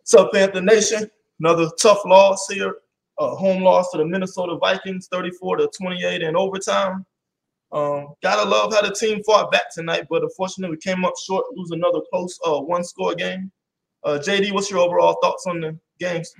What's up, Panther Nation? Another tough loss here. Home loss to the Minnesota Vikings, 34-28 in overtime. Gotta love how the team fought back tonight, but unfortunately we came up short, lose another close one-score game. JD, what's your overall thoughts on the games?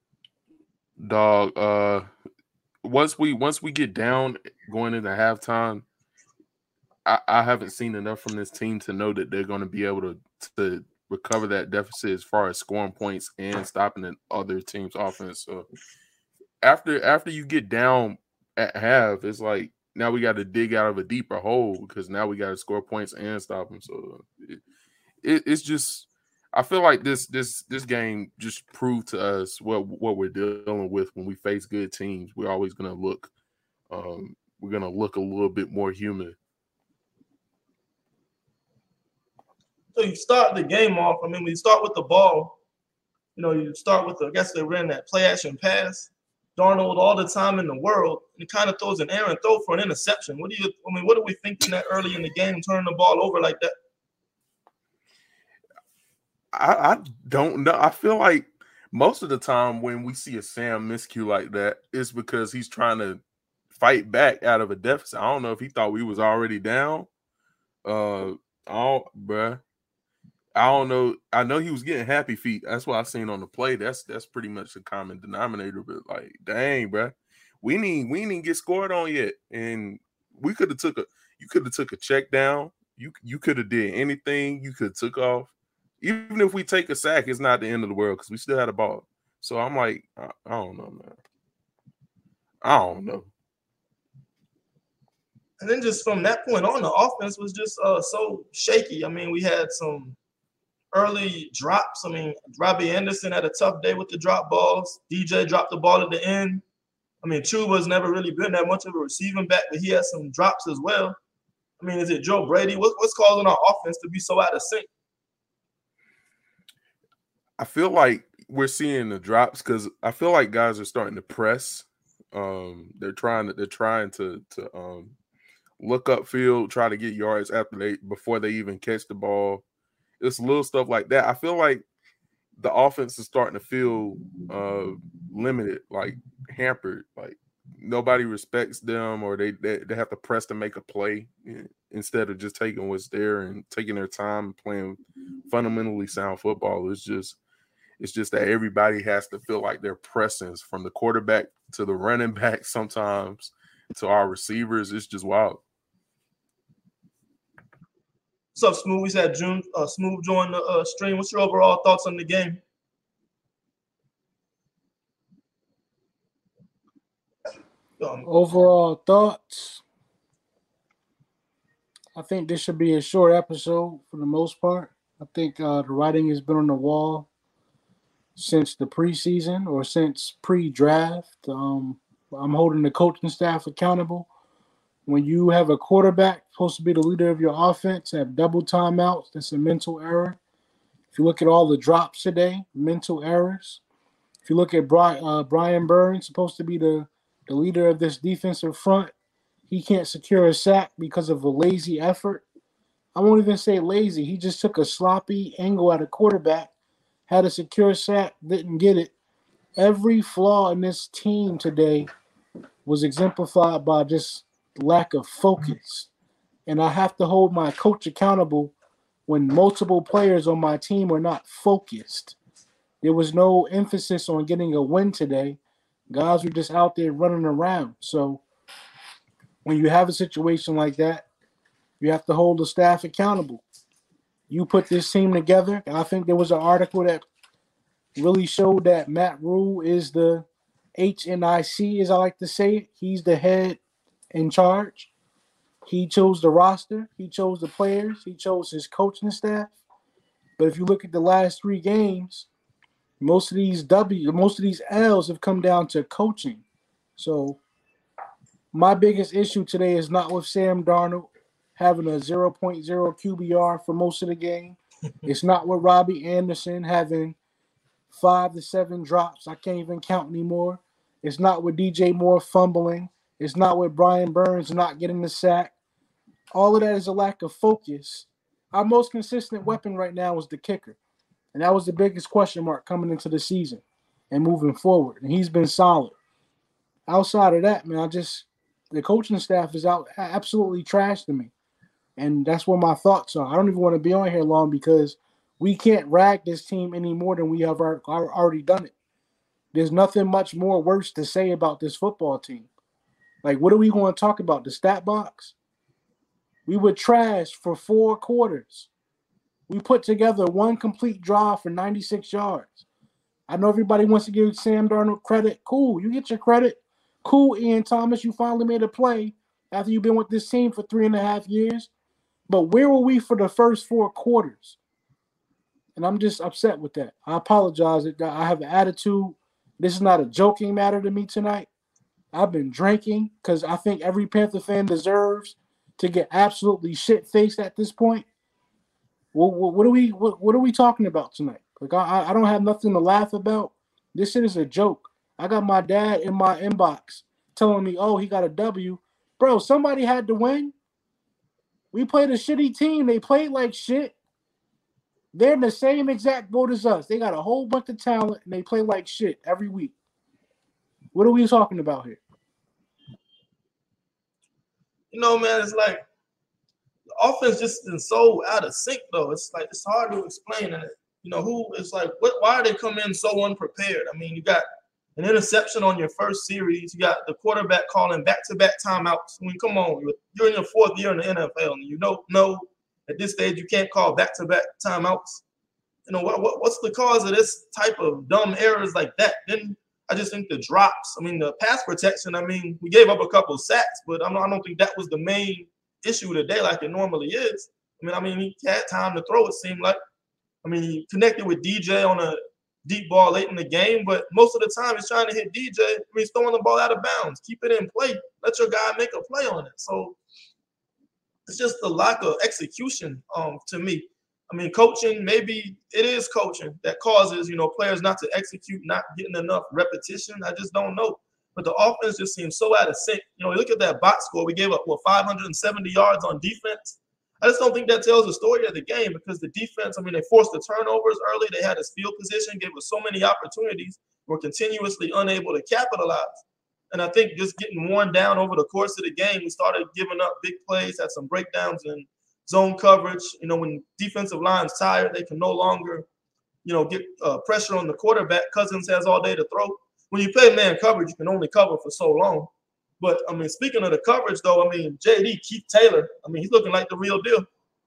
Dog, once we get down going into halftime, I haven't seen enough from this team to know that they're going to be able to recover that deficit as far as scoring points and stopping the other team's offense. So after you get down at half, it's like now we got to dig out of a deeper hole because now we got to score points and stop them. So it's just I feel like this game just proved to us what we're dealing with when we face good teams. We're always going to look we're going to look a little bit more human. So you start the game off. I mean, when you start with the ball, you start with I guess they ran that play action pass. Darnold all the time in the world, and kind of throws an errant throw for an interception. What are we thinking that early in the game, turning the ball over like that? I don't know. I feel like most of the time when we see a Sam miscue like that, it's because he's trying to fight back out of a deficit. I don't know if he thought we was already down. I don't know. I know he was getting happy feet. That's what I seen on the play. That's pretty much the common denominator. But like, dang, bro, we didn't get scored on yet, and we could have you could have took a check down. You could have did anything. You could have took off. Even if we take a sack, it's not the end of the world because we still had a ball. So I'm like, I don't know, man. I don't know. And then just from that point on, the offense was just so shaky. I mean, we had some early drops. I mean, Robbie Anderson had a tough day with the drop balls. DJ dropped the ball at the end. I mean, Chuba's never really been that much of a receiving back, but he had some drops as well. I mean, is it Joe Brady? What's causing our offense to be so out of sync? I feel like we're seeing the drops because I feel like guys are starting to press. They're trying to look upfield, try to get yards before they even catch the ball. It's little stuff like that. I feel like the offense is starting to feel limited, like hampered. Like nobody respects them, or they have to press to make a play instead of just taking what's there and taking their time and playing fundamentally sound football. It's just that everybody has to feel like they're pressing from the quarterback to the running back sometimes to our receivers. It's just wild. What's up, Smooth? We said Smooth joined the stream. What's your overall thoughts on the game? Overall thoughts? I think this should be a short episode for the most part. I think the writing has been on the wall since the preseason or since pre-draft. I'm holding the coaching staff accountable. When you have a quarterback supposed to be the leader of your offense, have double timeouts, that's a mental error. If you look at all the drops today, mental errors. If you look at Brian Burns, supposed to be the leader of this defensive front, he can't secure a sack because of a lazy effort. I won't even say lazy. He just took a sloppy angle at a quarterback, had a secure sack, didn't get it. Every flaw in this team today was exemplified by just lack of focus. And I have to hold my coach accountable when multiple players on my team were not focused. There was no emphasis on getting a win today. Guys were just out there running around. So when you have a situation like that, you have to hold the staff accountable. You put this team together. I think there was an article that really showed that Matt Rule is the HNIC, as I like to say it. He's the head in charge. He chose the roster. He chose the players. He chose his coaching staff. But if you look at the last 3 games, most of these L's have come down to coaching. So my biggest issue today is not with Sam Darnold having a 0.0 QBR for most of the game. It's not with Robbie Anderson having 5 to 7 drops. I can't even count anymore. It's not with DJ Moore fumbling. It's not with Brian Burns not getting the sack. All of that is a lack of focus. Our most consistent weapon right now is the kicker. And that was the biggest question mark coming into the season and moving forward. And he's been solid. Outside of that, man, the coaching staff is absolutely trash to me. And that's where my thoughts are. I don't even want to be on here long because we can't rag this team any more than we have already done it. There's nothing much more worse to say about this football team. Like, what are we going to talk about? The stat box? We were trash for 4 quarters. We put together one complete drive for 96 yards. I know everybody wants to give Sam Darnold credit. Cool, you get your credit. Cool, Ian Thomas, you finally made a play after you've been with this team for 3.5 years. But where were we for the first 4 quarters? And I'm just upset with that. I apologize. I have an attitude. This is not a joking matter to me tonight. I've been drinking because I think every Panther fan deserves to get absolutely shit-faced at this point. What are we talking about tonight? Like I don't have nothing to laugh about. This shit is a joke. I got my dad in my inbox telling me, oh, he got a W. Bro, somebody had to win. We played a shitty team. They played like shit. They're in the same exact boat as us. They got a whole bunch of talent, and they play like shit every week. What are we talking about here? You know, man, it's like the offense just been so out of sync, though. It's like it's hard to explain. And, you know, why do they come in so unprepared? I mean, you got an interception on your first series. You got the quarterback calling back-to-back timeouts. I mean, come on. You're in your 4th year in the NFL, and you know at this stage you can't call back-to-back timeouts. You know, what's the cause of this type of dumb errors like that? Then I just think the drops. I mean, the pass protection, I mean, we gave up a couple sacks, but I don't think that was the main issue today like it normally is. I mean, he had time to throw, it seemed like. I mean, he connected with DJ on a deep ball late in the game, but most of the time he's trying to hit DJ. I mean, he's throwing the ball out of bounds. Keep it in play. Let your guy make a play on it. So it's just the lack of execution to me. I mean, coaching, maybe it is coaching that causes, you know, players not to execute, not getting enough repetition. I just don't know. But the offense just seems so out of sync. You know, you look at that box score. We gave up, 570 yards on defense. I just don't think that tells the story of the game because the defense, I mean, they forced the turnovers early. They had us field position, gave us so many opportunities. We're continuously unable to capitalize. And I think just getting worn down over the course of the game, we started giving up big plays, had some breakdowns in zone coverage. You know, when defensive line's tired, they can no longer, you know, get pressure on the quarterback. Cousins has all day to throw. When you play man coverage, you can only cover for so long. But, I mean, speaking of the coverage, though, I mean, JD, Keith Taylor, I mean, he's looking like the real deal.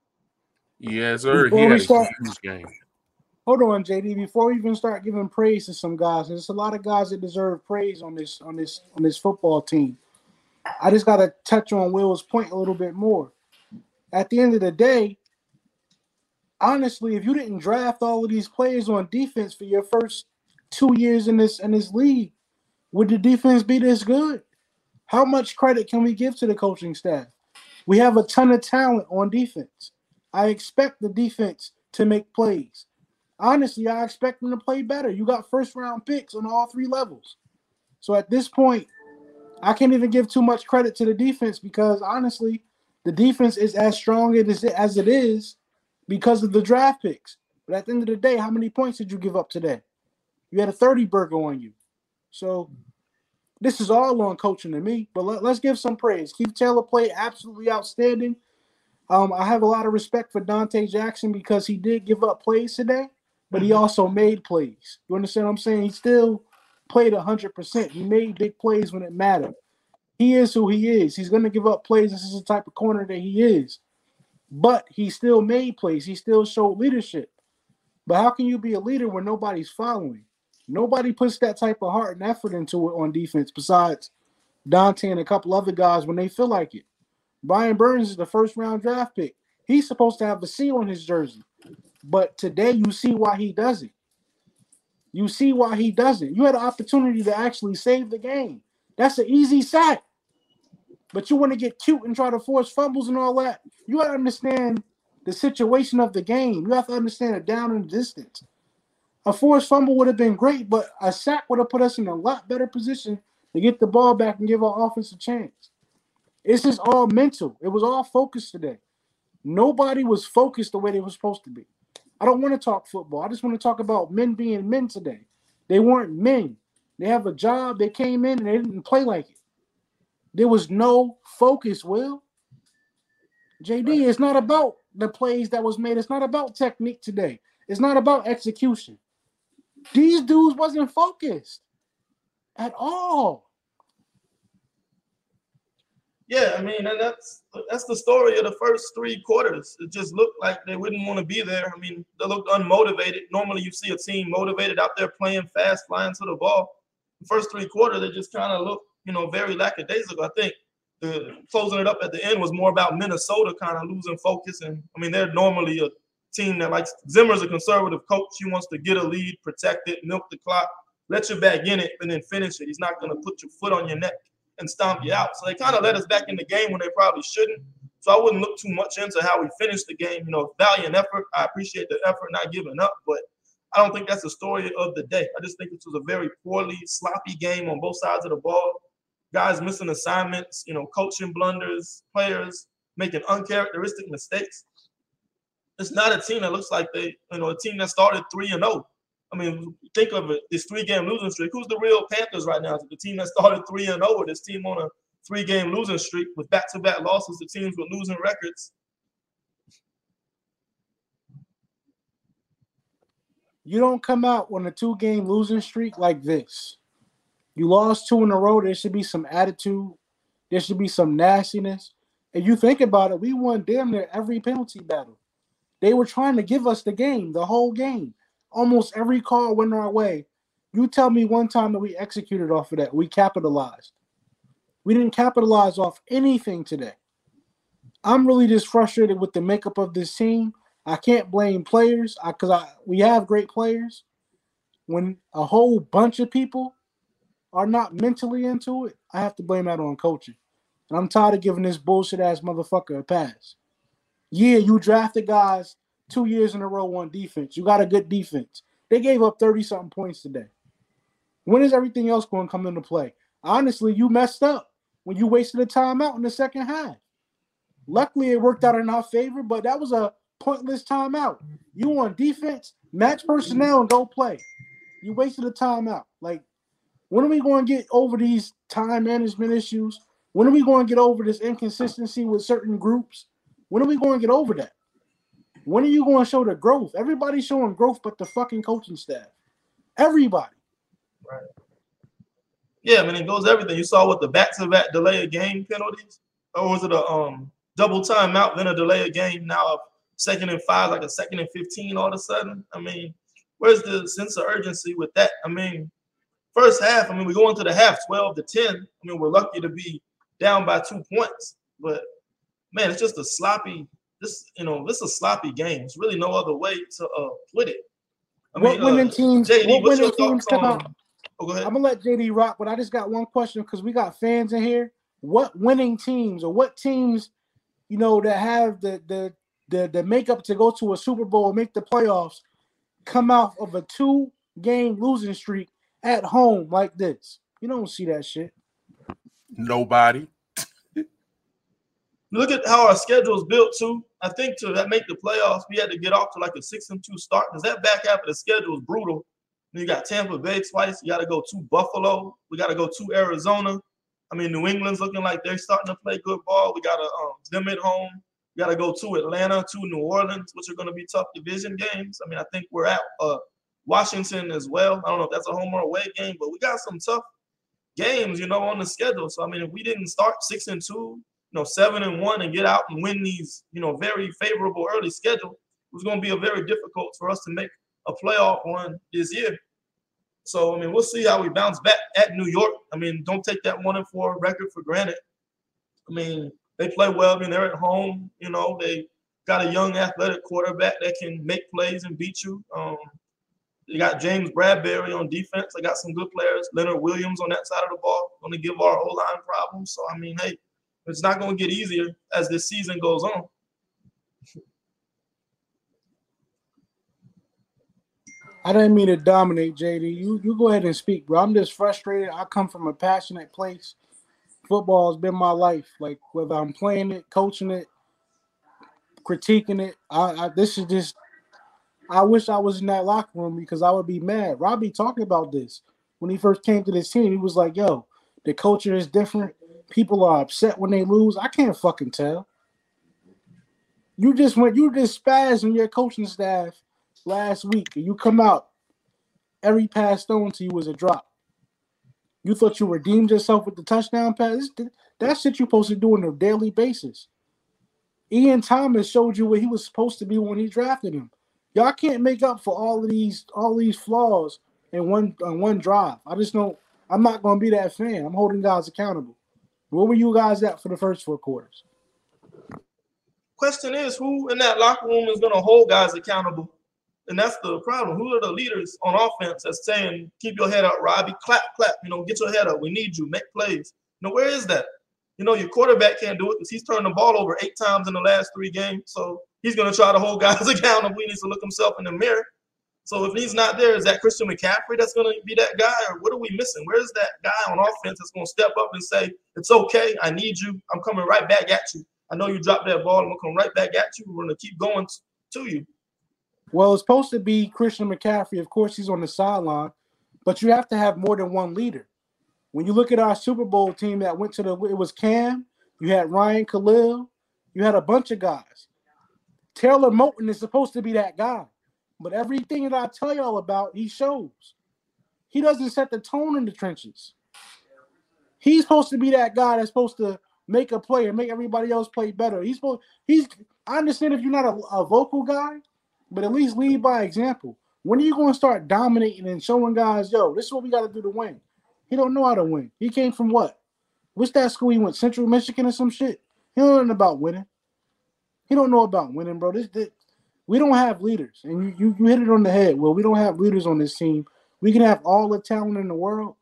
Yes, sir. He had a huge game. Hold on, JD. Before we even start giving praise to some guys, there's a lot of guys that deserve praise on this football team. I just got to touch on Will's point a little bit more. At the end of the day, honestly, if you didn't draft all of these players on defense for your first 2 years in this league, would the defense be this good? How much credit can we give to the coaching staff? We have a ton of talent on defense. I expect the defense to make plays. Honestly, I expect them to play better. You got first-round picks on all 3 levels. So at this point, I can't even give too much credit to the defense because, honestly, the defense is as strong as it is because of the draft picks. But at the end of the day, how many points did you give up today? You had a 30-burger on you. So this is all on coaching to me, but let's give some praise. Keith Taylor played absolutely outstanding. I have a lot of respect for Dante Jackson because he did give up plays today, but he also made plays. You understand what I'm saying? He still played 100%. He made big plays when it mattered. He is who he is. He's going to give up plays. This is the type of corner that he is. But he still made plays. He still showed leadership. But how can you be a leader when nobody's following? Nobody puts that type of heart and effort into it on defense besides Dante and a couple other guys when they feel like it. Brian Burns is the first-round draft pick. He's supposed to have the C on his jersey. But today you see why he doesn't. You see why he doesn't. You had an opportunity to actually save the game. That's an easy sack. But you want to get cute and try to force fumbles and all that. You got to understand the situation of the game. You have to understand it down in the distance. A forced fumble would have been great, but a sack would have put us in a lot better position to get the ball back and give our offense a chance. It's just all mental. It was all focused today. Nobody was focused the way they were supposed to be. I don't want to talk football. I just want to talk about men being men today. They weren't men. They have a job. They came in and they didn't play like it. There was no focus, Will. JD, it's not about the plays that was made. It's not about technique today. It's not about execution. These dudes wasn't focused at all. Yeah, I mean, and that's the story of the first 3 quarters. It just looked like they wouldn't want to be there. I mean, they looked unmotivated. Normally, you see a team motivated out there playing fast, flying to the ball. The first 3 quarters, they just kind of looked, very lackadaisical. I think the closing it up at the end was more about Minnesota kind of losing focus. And I mean, they're normally a team that likes Zimmer's a conservative coach. He wants to get a lead, protect it, milk the clock, let you back in it, and then finish it. He's not going to put your foot on your neck and stomp you out. So they kind of let us back in the game when they probably shouldn't. So I wouldn't look too much into how we finished the game. Valiant effort. I appreciate the effort, not giving up, but I don't think that's the story of the day. I just think this was a very poorly, sloppy game on both sides of the ball. Guys missing assignments, coaching blunders, players making uncharacteristic mistakes. It's not a team that looks like a team that started 3-0. I mean, think of it, this 3-game losing streak. Who's the real Panthers right now? Is it the team that started 3-0 or this team on a 3-game losing streak with back-to-back losses to teams with losing records? You don't come out on a 2-game losing streak like this. You lost 2 in a row. There should be some attitude. There should be some nastiness. And you think about it, we won damn near every penalty battle. They were trying to give us the game, the whole game. Almost every call went our way. You tell me one time that we executed off of that. We capitalized. We didn't capitalize off anything today. I'm really just frustrated with the makeup of this team. I can't blame players because we have great players. When a whole bunch of people are not mentally into it, I have to blame that on coaching. And I'm tired of giving this bullshit-ass motherfucker a pass. Yeah, you drafted guys 2 years in a row on defense. You got a good defense. They gave up 30-something points today. When is everything else going to come into play? Honestly, you messed up when you wasted a timeout in the second half. Luckily, it worked out in our favor, but that was a pointless timeout. You on defense, match personnel, and go play. You wasted a timeout. Like, when are we going to get over these time management issues? When are we going to get over this inconsistency with certain groups? When are we going to get over that? When are you going to show the growth? Everybody's showing growth but the fucking coaching staff. Everybody. Right. Yeah, I mean, it goes everything. You saw what the back-to-back delay of game penalties? Or was it a double timeout, then a delay of game, now a 2nd and 5, like a 2nd and 15 all of a sudden? I mean, where's the sense of urgency with that? I mean, first half, we go into the half 12-10. We're lucky to be down by 2 points. But, man, it's just a sloppy – this is a sloppy game. There's really no other way to put it. What winning teams come out? Oh, go ahead. I'm going to let JD rock, but I just got one question because we got fans in here. What winning teams or what teams, that have the makeup to go to a Super Bowl and make the playoffs come out of a 2-game losing streak at home like this? You don't see that shit. Nobody. Look at how our schedule is built too. I think to make the playoffs, we had to get off to like a 6-2 start because that back half of the schedule is brutal. You got Tampa Bay twice. You got to go to Buffalo. We got to go to Arizona. New England's looking like they're starting to play good ball. We got them at home. We got to go to Atlanta, to New Orleans, which are going to be tough division games. I think we're at Washington as well. I don't know if that's a home or away game, but we got some tough games, on the schedule. So, if we didn't start 6-2, 7-1 and get out and win these, very favorable early schedule, it was going to be very difficult for us to make a playoff run this year. So, we'll see how we bounce back at New York. Don't take that 1-4 record for granted. They play well. They're at home. They got a young athletic quarterback that can make plays and beat you. They got James Bradbury on defense. They got some good players. Leonard Williams on that side of the ball. Going to give our O-line problems. So, hey, it's not going to get easier as this season goes on. I didn't mean to dominate, JD. You go ahead and speak, bro. I'm just frustrated. I come from a passionate place. Football has been my life. Like, whether I'm playing it, coaching it, critiquing it, this is just I wish I was in that locker room because I would be mad. Robbie talking about this when he first came to this team. He was like, "Yo, the culture is different. People are upset when they lose. I can't fucking tell. You just spazzed on your coaching staff last week, and you come out. Every pass thrown to you was a drop. You thought you redeemed yourself with the touchdown pass. That's shit you're supposed to do on a daily basis. Ian Thomas showed you what he was supposed to be when he drafted him. Y'all can't make up for all these flaws in one drive. I just don't. I'm not going to be that fan. I'm holding guys accountable. Where were you guys at for the first 4 quarters? Question is, who in that locker room is going to hold guys accountable? And that's the problem. Who are the leaders on offense that's saying, keep your head up, Robbie, clap, get your head up. We need you, make plays. Where is that? Your quarterback can't do it because he's turned the ball over 8 times in the last 3 games. So he's going to try to hold guys accountable. He needs to look himself in the mirror. So if he's not there, is that Christian McCaffrey that's going to be that guy? Or what are we missing? Where is that guy on offense that's going to step up and say, it's okay, I need you. I'm coming right back at you. I know you dropped that ball. I'm going to come right back at you. We're going to keep going to you. Well, it's supposed to be Christian McCaffrey. Of course, he's on the sideline. But you have to have more than one leader. When you look at our Super Bowl team that went to it was Cam, you had Ryan Khalil, you had a bunch of guys. Taylor Moton is supposed to be that guy. But everything that I tell y'all about, he shows. He doesn't set the tone in the trenches. He's supposed to be that guy that's supposed to make a play and make everybody else play better. I understand if you're not a vocal guy, but at least lead by example. When are you going to start dominating and showing guys, yo, this is what we got to do to win? He don't know how to win. He came from what? What's that school he went? Central Michigan or some shit? He don't know about winning. He don't know about winning, bro. We don't have leaders. And you hit it on the head. Well, we don't have leaders on this team. We can have all the talent in the world,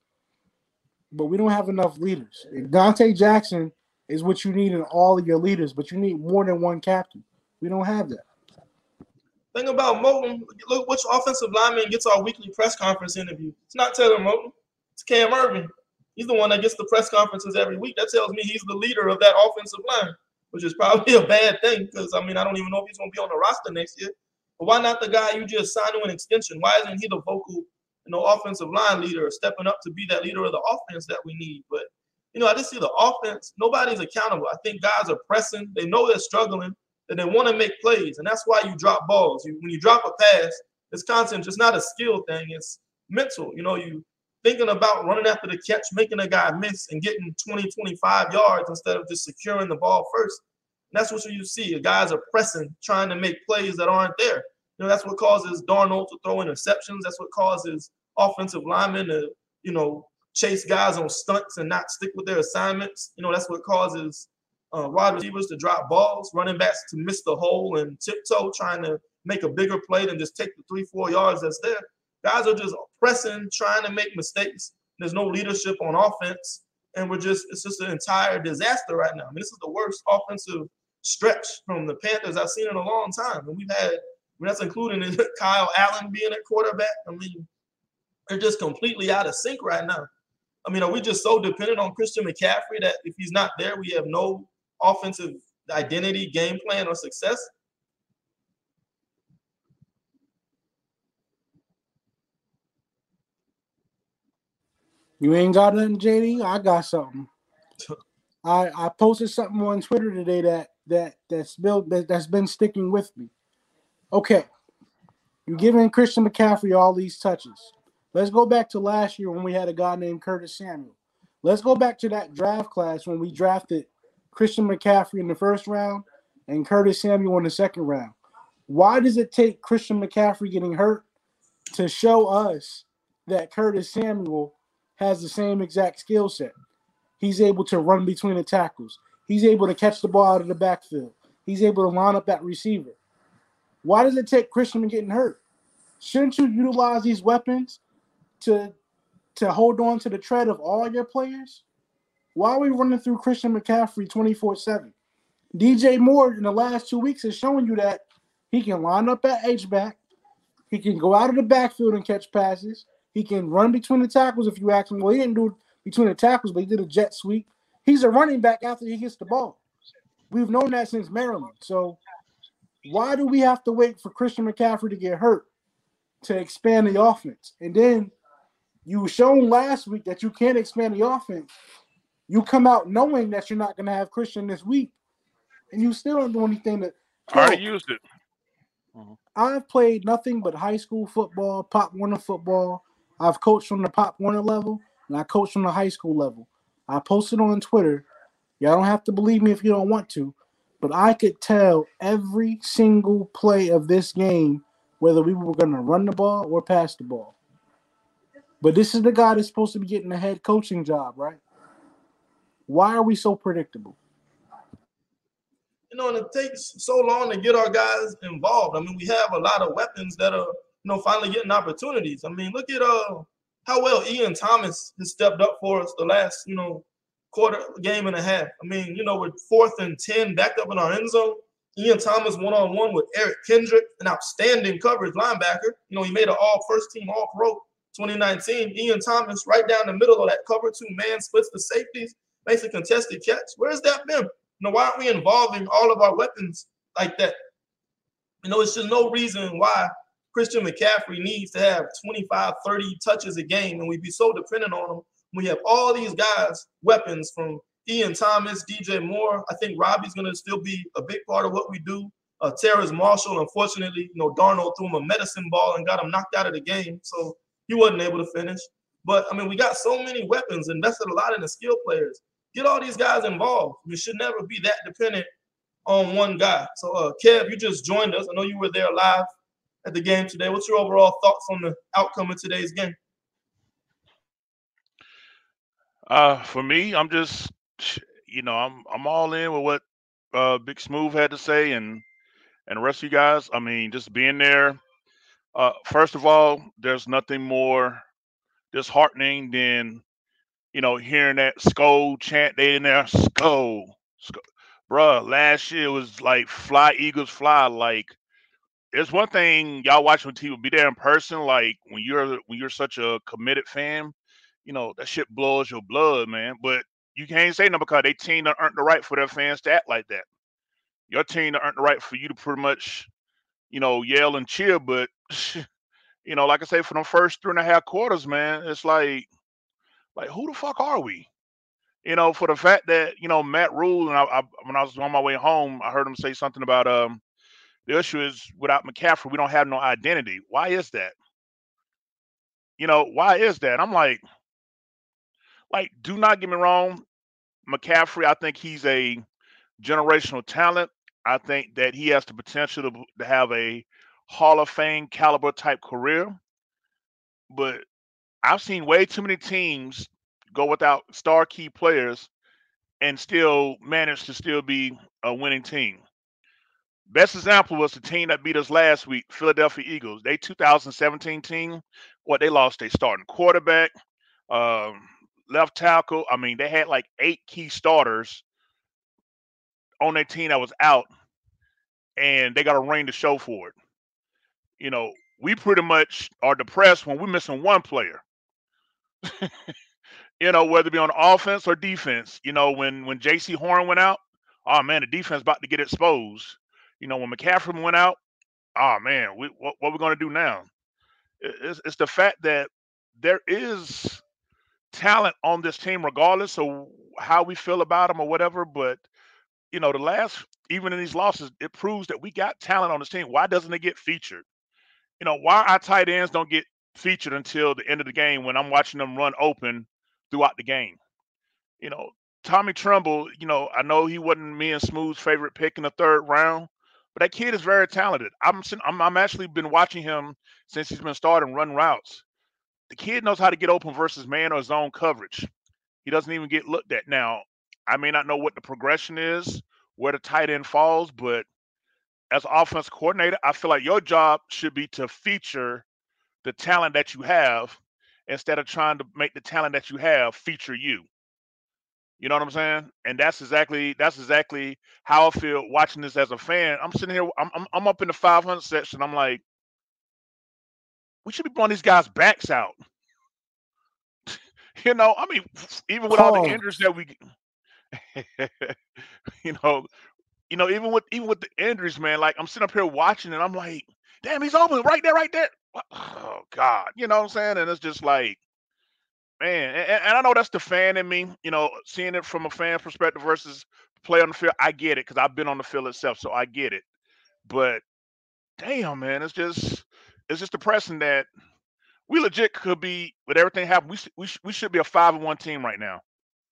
but we don't have enough leaders. Dante Jackson is what you need in all of your leaders, but you need more than one captain. We don't have that. Thing about Moton, look which offensive lineman gets our weekly press conference interview. It's not Taylor Moton. It's Cam Irving. He's the one that gets the press conferences every week. That tells me he's the leader of that offensive line, which is probably a bad thing because, I don't even know if he's going to be on the roster next year. But why not the guy you just signed to an extension? Why isn't he the vocal, offensive line leader stepping up to be that leader of the offense that we need? But, I just see the offense. Nobody's accountable. I think guys are pressing. They know they're struggling, and they want to make plays. And that's why you drop balls. When you drop a pass, it's constant. It's not a skill thing. It's mental. You thinking about running after the catch, making a guy miss, and getting 20, 25 yards instead of just securing the ball first. And that's what you see. The guys are pressing, trying to make plays that aren't there. That's what causes Darnold to throw interceptions. That's what causes offensive linemen to, chase guys on stunts and not stick with their assignments. That's what causes wide receivers to drop balls, running backs to miss the hole and tiptoe, trying to make a bigger play than just take the 3-4 yards that's there. Guys are just pressing, trying to make mistakes. There's no leadership on offense, and it's just an entire disaster right now. This is the worst offensive stretch from the Panthers I've seen in a long time. And that's including Kyle Allen being at quarterback. They're just completely out of sync right now. Are we just so dependent on Christian McCaffrey that if he's not there, we have no offensive identity, game plan, or success? You ain't got nothing, JD? I got something. I posted something on Twitter today that's been sticking with me. Okay, you're giving Christian McCaffrey all these touches. Let's go back to last year when we had a guy named Curtis Samuel. Let's go back to that draft class when we drafted Christian McCaffrey in the first round and Curtis Samuel in the second round. Why does it take Christian McCaffrey getting hurt to show us that Curtis Samuel has the same exact skill set? He's able to run between the tackles. He's able to catch the ball out of the backfield. He's able to line up that receiver. Why does it take Christian getting hurt? Shouldn't you utilize these weapons to hold on to the tread of all your players? Why are we running through Christian McCaffrey 24/7? DJ Moore in the last 2 weeks is showing you that he can line up at H-back. He can go out of the backfield and catch passes. He can run between the tackles if you ask him. Well, he didn't do it between the tackles, but he did a jet sweep. He's a running back after he gets the ball. We've known that since Maryland. So Why do we have to wait for Christian McCaffrey to get hurt to expand the offense? And then you shown last week that you can't expand the offense. You come out knowing that you're not going to have Christian this week, and you still don't do anything to. I already used it. I've played nothing but high school football, Pop Warner football. I've coached on the Pop Warner level, and I coached on the high school level. I posted on Twitter. Y'all don't have to believe me if you don't want to, but I could tell every single play of this game whether we were going to run the ball or pass the ball. But this is the guy that's supposed to be getting a head coaching job, right? Why are we so predictable? You know, and it takes so long to get our guys involved. I mean, we have a lot of weapons that are, finally getting opportunities. I mean, look at how well Ian Thomas has stepped up for us the last, quarter, game and a half. I mean, with 4th and 10 back up in our end zone, Ian Thomas one-on-one with Eric Kendrick, an outstanding coverage linebacker. He made an all-first-team All-Pro 2019. Ian Thomas right down the middle of that cover 2 man splits the safeties, makes a contested catch. Where's that been? Why aren't we involving all of our weapons like that? It's just no reason why Christian McCaffrey needs to have 25, 30 touches a game, and we'd be so dependent on him. We have all these guys, weapons from Ian Thomas, DJ Moore. I think Robbie's going to still be a big part of what we do. Terrace Marshall, unfortunately, Darnold threw him a medicine ball and got him knocked out of the game, so he wasn't able to finish. But, we got so many weapons, invested a lot in the skill players. Get all these guys involved. We should never be that dependent on one guy. So, Kev, you just joined us. I know you were there live at the game today. What's your overall thoughts on the outcome of today's game? For me, I'm just, I'm all in with what Big Smooth had to say and the rest of you guys. I mean, just being there. First of all, there's nothing more disheartening than hearing that Skol chant. They in there, Skol. Bruh, last year was like fly, Eagles fly. Like, there's one thing y'all watch on TV, be there in person. Like, when you're such a committed fan, that shit blows your blood, man. But you can't say no because they team done earned the right for their fans to act like that. Your team done earned the right for you to pretty much, yell and cheer. But, like I say, for them first 3.5 quarters, man, it's like who the fuck are we? For the fact that, Matt Rule, and when I was on my way home, I heard him say something about the issue is without McCaffrey, we don't have no identity. Why is that? Why is that? I'm like, do not get me wrong. McCaffrey, I think he's a generational talent. I think that he has the potential to have a Hall of Fame caliber type career. But I've seen way too many teams go without star key players and still manage to still be a winning team. Best example was the team that beat us last week, Philadelphia Eagles. They 2017 team, they lost their starting quarterback, left tackle. I mean, they had like 8 key starters on their team that was out, and they got a ring to show for it. We pretty much are depressed when we're missing one player. Whether it be on offense or defense. When J.C. Horn went out, oh man, the defense about to get exposed. When McCaffrey went out, oh man, what we're going to do now? It's the fact that there is talent on this team, regardless of how we feel about them or whatever. But even in these losses, it proves that we got talent on this team. Why doesn't it get featured? Why our tight ends don't get featured until the end of the game when I'm watching them run open throughout the game. Tommy Tremble, I know he wasn't me and Smooth's favorite pick in the 3rd round, but that kid is very talented. I'm actually been watching him since he's been starting run routes. The kid knows how to get open versus man or zone coverage. He doesn't even get looked at. Now, I may not know what the progression is, where the tight end falls, but as an offense coordinator, I feel like your job should be to feature the talent that you have instead of trying to make the talent that you have feature you. You know what I'm saying? And that's exactly how I feel watching this as a fan. I'm sitting here, I'm up in the 500 section. I'm like, we should be blowing these guys' backs out. I mean, even with all the injuries that we, even with the injuries, man, like I'm sitting up here watching and I'm like, damn, he's open right there, right there. Oh God, you know what I'm saying? And it's just like, man, and I know that's the fan in me, seeing it from a fan perspective versus play on the field. I get it because I've been on the field itself, so I get it. But damn, man, it's just depressing that we legit could be with everything happening. We should be a 5-1 team right now,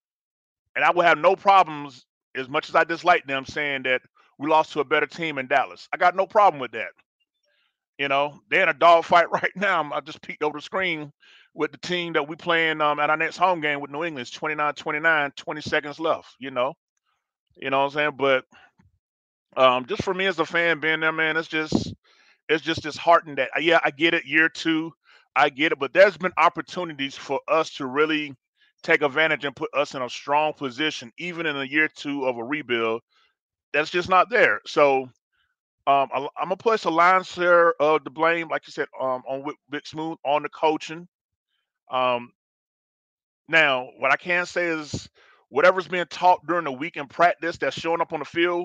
and I would have no problems as much as I dislike them saying that we lost to a better team in Dallas. I got no problem with that. They're in a dogfight right now. I just peeked over the screen with the team that we playing at our next home game with New England. It's 29-29, 20 seconds left. You know what I'm saying? But just for me as a fan being there, man, it's just disheartening that yeah, I get it, year two, I get it, but there's been opportunities for us to really take advantage and put us in a strong position, even in a year two of a rebuild. That's just not there. So I'm gonna place a lion's share of the blame, like you said, on Vic Smooth on the coaching. Um, Now, what I can say is whatever's being taught during the week in practice that's showing up on the field,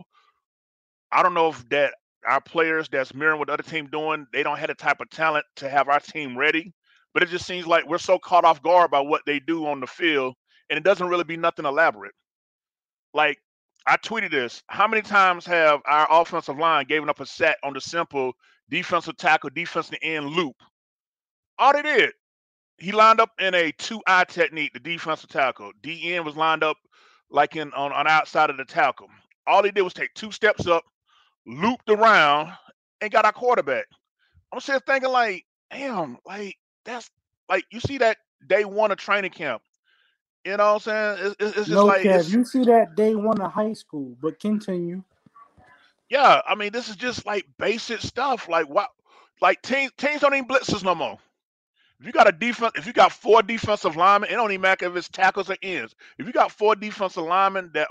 I don't know if that our players that's mirroring what the other team doing, they don't have the type of talent to have our team ready. But it just seems like we're so caught off guard by what they do on the field, and it doesn't really be nothing elaborate. Like I tweeted this: how many times have our offensive line given up a sack on the simple defensive tackle, defensive end loop? All they did, he lined up in a 2-eye technique, the defensive tackle. DN was lined up like on outside of the tackle. All he did was take 2 steps up, looped around, and got our quarterback. I'm sitting thinking like, damn, like that's like you see that day one of training camp. You know what I'm saying? It's just No, like Kev, you see that day one of high school, but continue. yeah. I mean, this is just like basic stuff. Like what? Like teams don't even blitz us no more. If you got 4 defensive linemen, it don't even matter if it's tackles or ends. If you got 4 defensive linemen that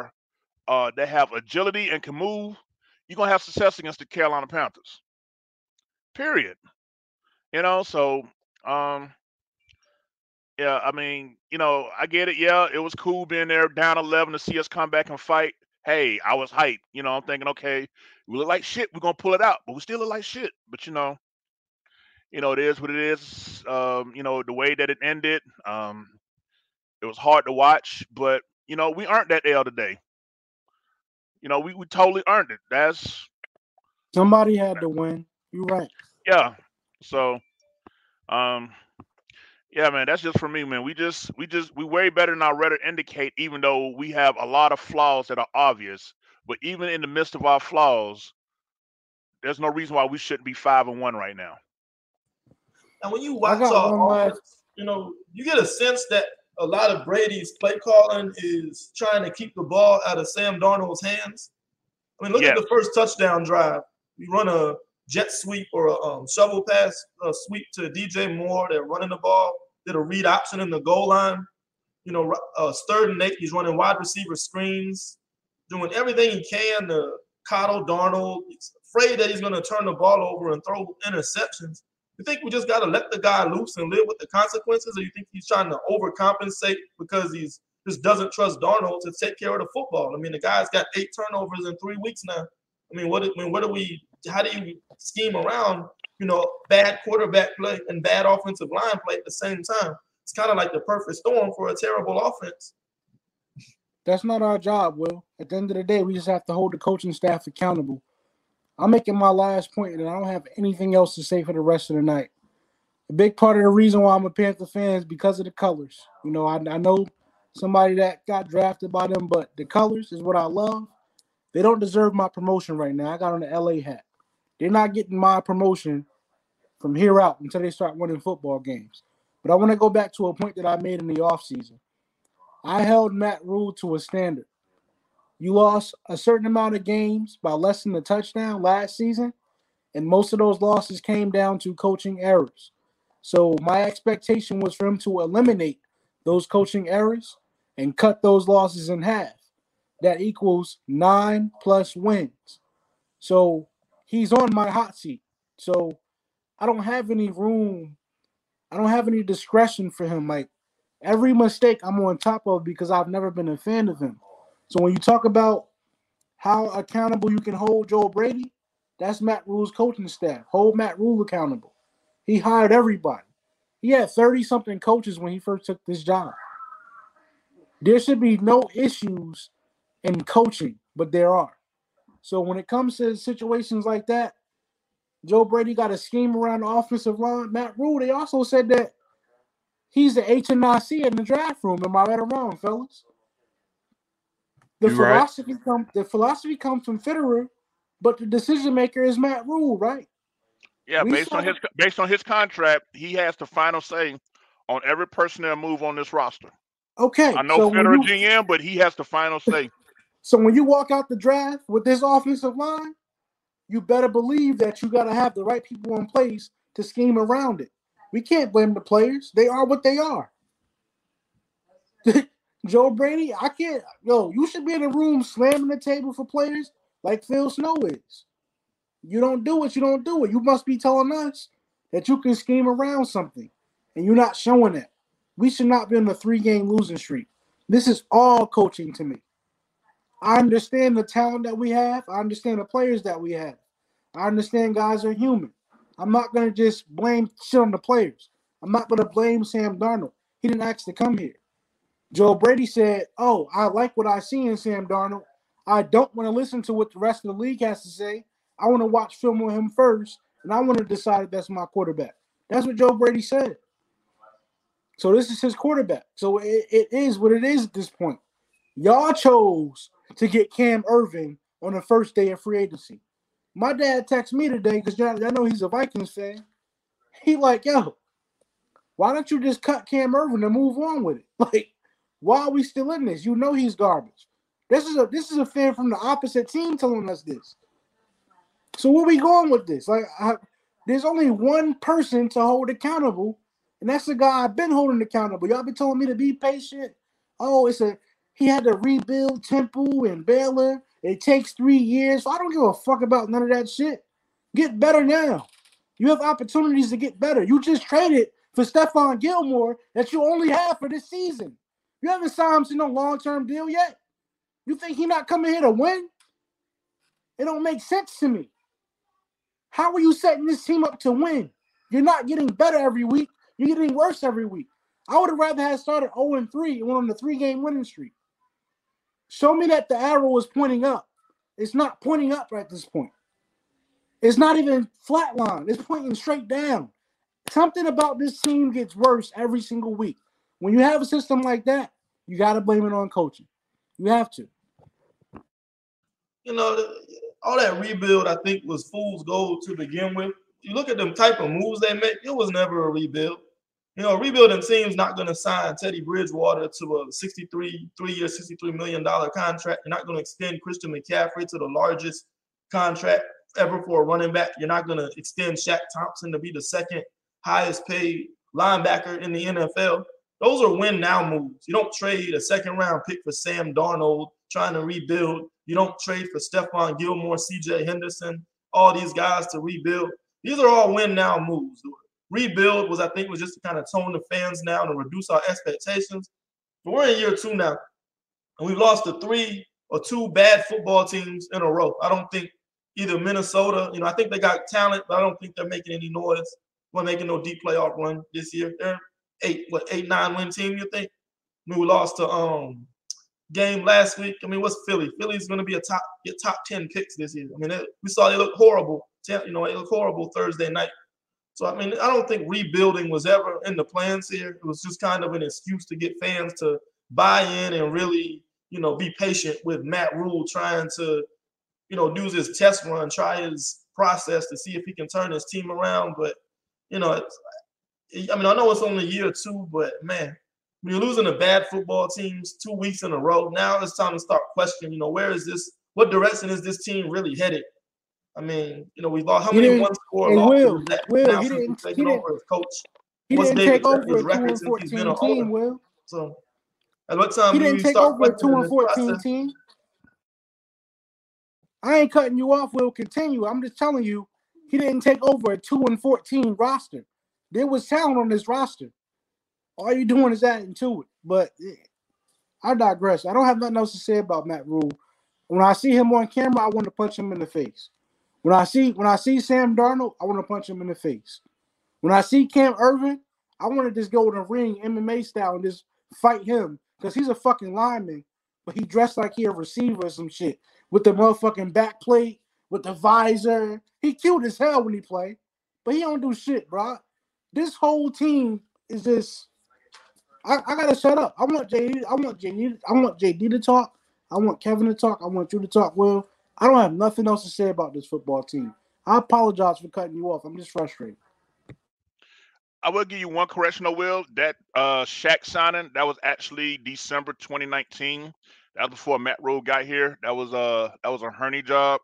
have agility and can move, you're gonna have success against the Carolina Panthers. Period. So um, yeah, I mean, I get it. Yeah, it was cool being there down 11 to see us come back and fight. Hey, I was hyped. I'm thinking, okay, we look like shit. We're gonna pull it out, but we still look like shit. But it is what it is. The way that it ended, it was hard to watch, but we earned that L today. We totally earned it. That's Somebody had to win. You're right. yeah. So, um, yeah, man, that's just for me, man. We way better than our record indicate, even though we have a lot of flaws that are obvious. But even in the midst of our flaws, there's no reason why we shouldn't be 5-1 right now. And when you watch our offense, you get a sense that a lot of Brady's play calling is trying to keep the ball out of Sam Darnold's hands. I mean, look at the first touchdown drive. We run a jet sweep or a shovel pass sweep to DJ Moore. They're running the ball. Did a read option in the goal line. 3rd and 8, he's running wide receiver screens, doing everything he can to coddle Darnold. He's afraid that he's going to turn the ball over and throw interceptions. You think we just got to let the guy loose and live with the consequences, or you think he's trying to overcompensate because he's just doesn't trust Darnold to take care of the football? I mean, the guy's got 8 turnovers in 3 weeks now. I mean, how do you scheme around, bad quarterback play and bad offensive line play at the same time? It's kind of like the perfect storm for a terrible offense. That's not our job, Will. At the end of the day, we just have to hold the coaching staff accountable. I'm making my last point, and I don't have anything else to say for the rest of the night. A big part of the reason why I'm a Panther fan is because of the colors. I know somebody that got drafted by them, but the colors is what I love. They don't deserve my promotion right now. I got on the LA hat. They're not getting my promotion from here out until they start winning football games. But I want to go back to a point that I made in the offseason. I held Matt Rule to a standard. You lost a certain amount of games by less than a touchdown last season, and most of those losses came down to coaching errors. So my expectation was for him to eliminate those coaching errors and cut those losses in half. That equals 9+ wins. So he's on my hot seat. So I don't have any room. I don't have any discretion for him. Like every mistake I'm on top of because I've never been a fan of him. So when you talk about how accountable you can hold Joe Brady, that's Matt Rule's coaching staff. Hold Matt Rule accountable. He hired everybody. He had 30-something coaches when he first took this job. There should be no issues in coaching, but there are. So when it comes to situations like that, Joe Brady got a scheme around the offensive line. Matt Rule, they also said that he's the HNIC in the draft room. Am I right or wrong, fellas? The philosophy comes from Fitterer, but the decision maker is Matt Rule, right? Yeah, based on his contract, he has the final say on every personnel move on this roster. Okay. I know Fitterer GM, but he has the final say. So when you walk out the draft with this offensive line, you better believe that you got to have the right people in place to scheme around it. We can't blame the players. They are what they are. Joe Brady, I can't. Yo, you should be in the room slamming the table for players like Phil Snow is. You don't do it, you don't do it. You must be telling us that you can scheme around something, and you're not showing it. We should not be on a 3-game losing streak. This is all coaching to me. I understand the talent that we have. I understand the players that we have. I understand guys are human. I'm not going to just blame shit on the players. I'm not going to blame Sam Darnold. He didn't ask to come here. Joe Brady said, oh, I like what I see in Sam Darnold. I don't want to listen to what the rest of the league has to say. I want to watch film on him first, and I want to decide if that's my quarterback. That's what Joe Brady said. So this is his quarterback. So it is what it is at this point. Y'all chose to get Cam Irving on the first day of free agency. My dad texted me today because I know he's a Vikings fan. He like, yo, why don't you just cut Cam Irving and move on with it? Like, why are we still in this? You know he's garbage. This is a fan from the opposite team telling us this. So where we going with this? Like, there's only one person to hold accountable, and that's the guy I've been holding accountable. Y'all been telling me to be patient. Oh, he had to rebuild Temple and Baylor. It takes 3 years. So I don't give a fuck about none of that shit. Get better now. You have opportunities to get better. You just traded for Stephon Gilmore that you only have for this season. You haven't signed him to no long-term deal yet. You think he's not coming here to win? It don't make sense to me. How are you setting this team up to win? You're not getting better every week. You're getting worse every week. I would have rather had started 0-3 and went on the 3-game winning streak. Show me that the arrow is pointing up. It's not pointing up at this point. It's not even flatline. It's pointing straight down. Something about this team gets worse every single week. When you have a system like that, you got to blame it on coaching. You have to. You know, all that rebuild, I think, was fool's gold to begin with. You look at them type of moves they make, it was never a rebuild. You know, rebuilding team's not going to sign Teddy Bridgewater to a 3-year, $63 million contract. You're not going to extend Christian McCaffrey to the largest contract ever for a running back. You're not going to extend Shaq Thompson to be the second highest paid linebacker in the NFL. Those are win now moves. You don't trade a second-round pick for Sam Darnold trying to rebuild. You don't trade for Stephon Gilmore, C.J. Henderson, all these guys to rebuild. These are all win now moves. Rebuild was just to kind of tone the fans down and reduce our expectations. But we're in year 2 now, and we've lost to 3 or 2 bad football teams in a row. I don't think either Minnesota, I think they got talent, but I don't think they're making any noise. We're making no deep playoff run this year. They're 8-9 win team, you think? We lost to game last week. What's Philly? Philly's going to be top 10 picks this year. We saw they look horrible. It looked horrible Thursday night. So, I don't think rebuilding was ever in the plans here. It was just kind of an excuse to get fans to buy in and really, be patient with Matt Rule trying to, do his test run, try his process to see if he can turn his team around. But, I know it's only year 2, but, man, when you're losing to bad football teams 2 weeks in a row, now it's time to start questioning, what direction is this team really headed? We lost how many one-score losses that now since he's taken over as coach? He didn't take over a 2-14 team, Will. So, at what time he didn't take over a 2-14 team? I ain't cutting you off, Will. Continue. I'm just telling you, he didn't take over a 2-14 roster. There was talent on this roster. All you're doing is adding to it. But I digress. I don't have nothing else to say about Matt Rule. When I see him on camera, I want to punch him in the face. When I see Sam Darnold, I want to punch him in the face. When I see Cam Irvin, I want to just go in the ring, MMA style, and just fight him because he's a fucking lineman, but he dressed like he a receiver or some shit with the motherfucking back plate, with the visor. He cute as hell when he play, but he don't do shit, bro. This whole team is just. I gotta shut up. I want JD to talk. I want Kevin to talk. I want you to talk, Will. I don't have nothing else to say about this football team. I apologize for cutting you off. I'm just frustrated. I will give you one correction, though, Will. That Shaq signing, that was actually December 2019. That was before Matt Rule got here. That was a Hurney job.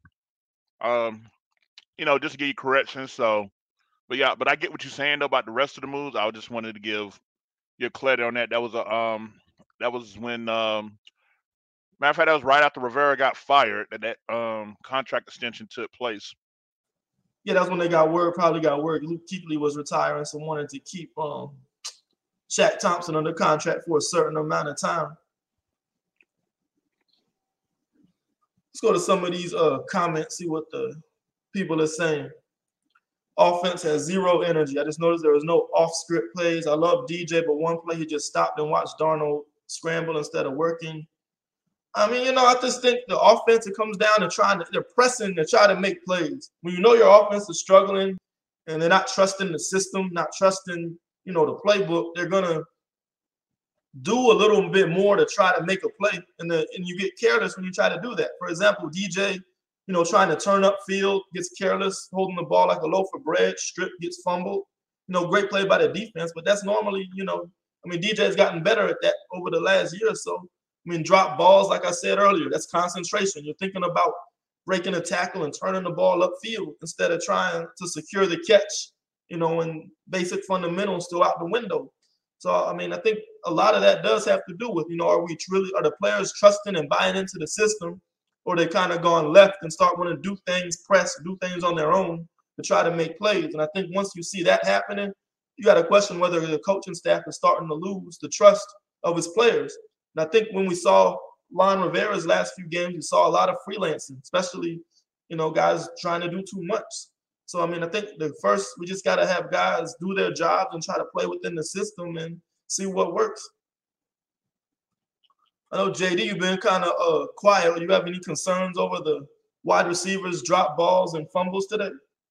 Just to give you corrections. So, but I get what you're saying though about the rest of the moves. I just wanted to give your clarity on that. That was when matter of fact, that was right after Rivera got fired that contract extension took place. Yeah, that's when they probably got word Luke Kuechly was retiring, so wanted to keep Shaq Thompson under contract for a certain amount of time. Let's go to some of these comments, see what the people are saying. Offense has zero energy. I just noticed there was no off-script plays. I love DJ, but one play he just stopped and watched Darnold scramble instead of working. I mean, I just think the offense, it comes down to they're pressing to try to make plays. When you know your offense is struggling and they're not trusting the system, not trusting, the playbook, they're going to do a little bit more to try to make a play. And you get careless when you try to do that. For example, DJ, trying to turn up field, gets careless, holding the ball like a loaf of bread, strip, gets fumbled. Great play by the defense, but that's normally, DJ's gotten better at that over the last year or so. Drop balls, like I said earlier, that's concentration. You're thinking about breaking a tackle and turning the ball upfield instead of trying to secure the catch, and basic fundamentals still out the window. So, I think a lot of that does have to do with, are the players trusting and buying into the system, or they kind of gone left and start wanting to do things on their own to try to make plays. And I think once you see that happening, you got to question whether the coaching staff is starting to lose the trust of his players. And I think when we saw Ron Rivera's last few games, we saw a lot of freelancing, especially, guys trying to do too much. So, I think we just got to have guys do their jobs and try to play within the system and see what works. I know, JD, you've been kind of quiet. Do you have any concerns over the wide receivers drop balls and fumbles today?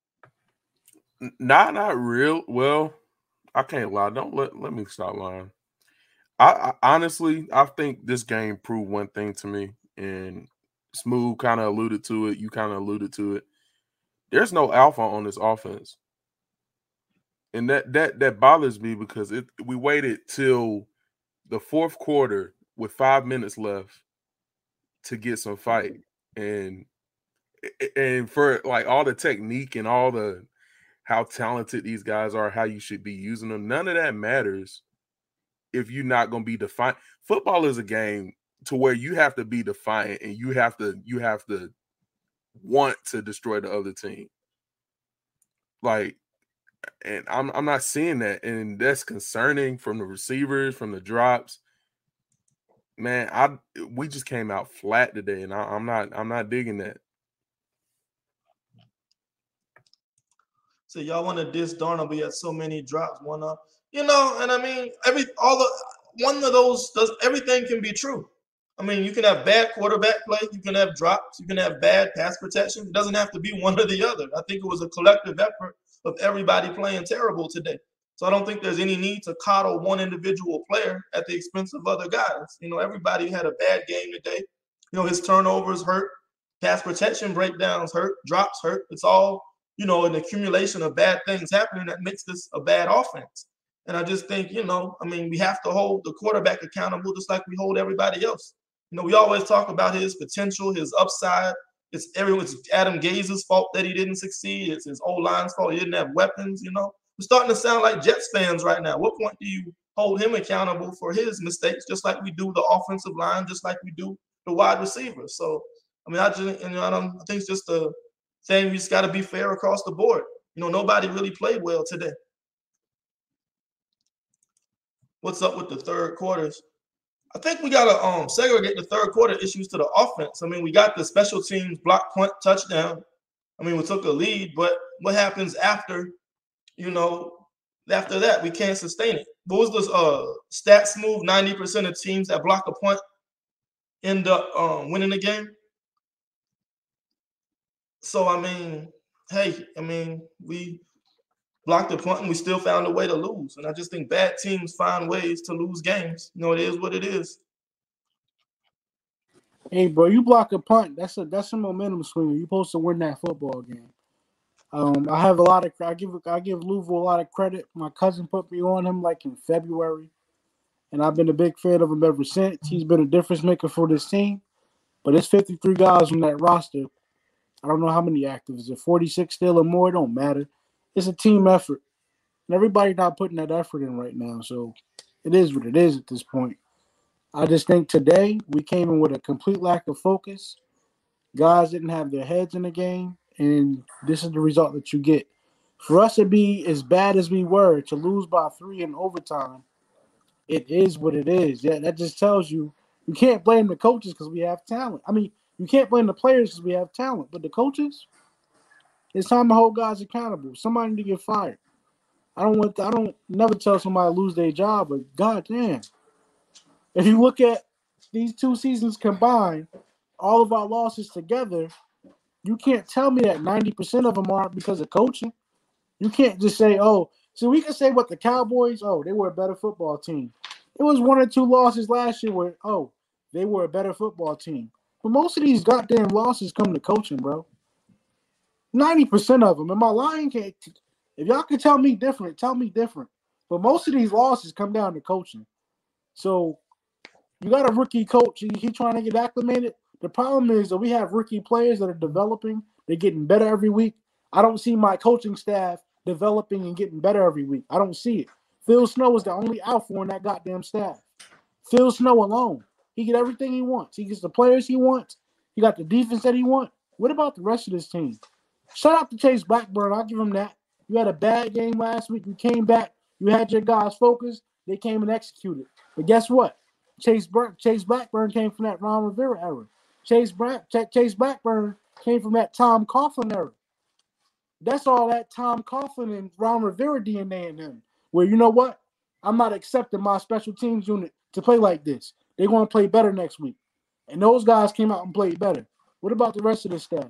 Not real. Well, I can't lie. Don't let me stop lying. I honestly, I think this game proved one thing to me, and Smooth kind of alluded to it. You kind of alluded to it. There's no alpha on this offense, and that bothers me because we waited till the fourth quarter with 5 minutes left to get some fight, and for like all the technique and all the how talented these guys are, how you should be using them, none of that matters if you're not going to be defiant. Football is a game to where you have to be defiant and you have to want to destroy the other team. Like, and I'm not seeing that, and that's concerning from the receivers, from the drops. Man, we just came out flat today, and I'm not digging that. So y'all want to diss Darnold, but he had so many drops, one up. And one of those everything can be true. You can have bad quarterback play, you can have drops, you can have bad pass protection. It doesn't have to be one or the other. I think it was a collective effort of everybody playing terrible today. So I don't think there's any need to coddle one individual player at the expense of other guys. Everybody had a bad game today. His turnovers hurt, pass protection breakdowns hurt, drops hurt. It's all, an accumulation of bad things happening that makes this a bad offense. And I just think, we have to hold the quarterback accountable just like we hold everybody else. We always talk about his potential, his upside. It's Adam Gaze's fault that he didn't succeed. It's his O-line's fault he didn't have weapons, We're starting to sound like Jets fans right now. What point do you hold him accountable for his mistakes, just like we do the offensive line, just like we do the wide receivers? So, I think it's just a thing. We just got to be fair across the board. Nobody really played well today. What's up with the third quarters? I think we gotta segregate the third quarter issues to the offense. I mean, we got the special teams block punt touchdown. I mean, we took a lead, but what happens after? You know, after that, we can't sustain it. What was this stats move? 90% of teams that block a punt end up winning the game. So I mean, hey, I mean, we blocked the punt and we still found a way to lose. And I just think bad teams find ways to lose games. You know, it is what it is. Hey, bro, you block a punt. That's a momentum swinger. You're supposed to win that football game. I have a lot of I give Louisville a lot of credit. My cousin put me on him like in February, and I've been a big fan of him ever since. He's been a difference maker for this team. But it's 53 guys on that roster. I don't know how many active. Is it 46 still or more? It don't matter. It's a team effort. And everybody's not putting that effort in right now. So it is what it is at this point. I just think today we came in with a complete lack of focus. Guys didn't have their heads in the game, and this is the result that you get. For us to be as bad as we were, to lose by 3 in overtime, it is what it is. Yeah, that just tells you can't blame the coaches because we have talent. I mean, you can't blame the players because we have talent, but the coaches, it's time to hold guys accountable. Somebody need to get fired. I don't never tell somebody to lose their job, but goddamn. If you look at these 2 seasons combined, all of our losses together, you can't tell me that 90% of them aren't because of coaching. You can't just say, oh, so we can say what the Cowboys, oh, they were a better football team. It was 1 or 2 losses last year where, oh, they were a better football team. But most of these goddamn losses come to coaching, bro. 90% of them. And my lying can't. If y'all can tell me different, tell me different. But most of these losses come down to coaching. So you got a rookie coach, and he's trying to get acclimated. The problem is that we have rookie players that are developing. They're getting better every week. I don't see my coaching staff developing and getting better every week. I don't see it. Phil Snow is the only alpha on that goddamn staff. Phil Snow alone. He get everything he wants. He gets the players he wants. He got the defense that he wants. What about the rest of this team? Shout out to Chase Blackburn. I'll give him that. You had a bad game last week. You came back. You had your guys focused. They came and executed. But guess what? Chase Blackburn came from that Ron Rivera era. Chase Blackburn came from that Tom Coughlin era. That's all that Tom Coughlin and Ron Rivera DNA in him. Where, you know what? I'm not accepting my special teams unit to play like this. They're going to play better next week. And those guys came out and played better. What about the rest of the staff?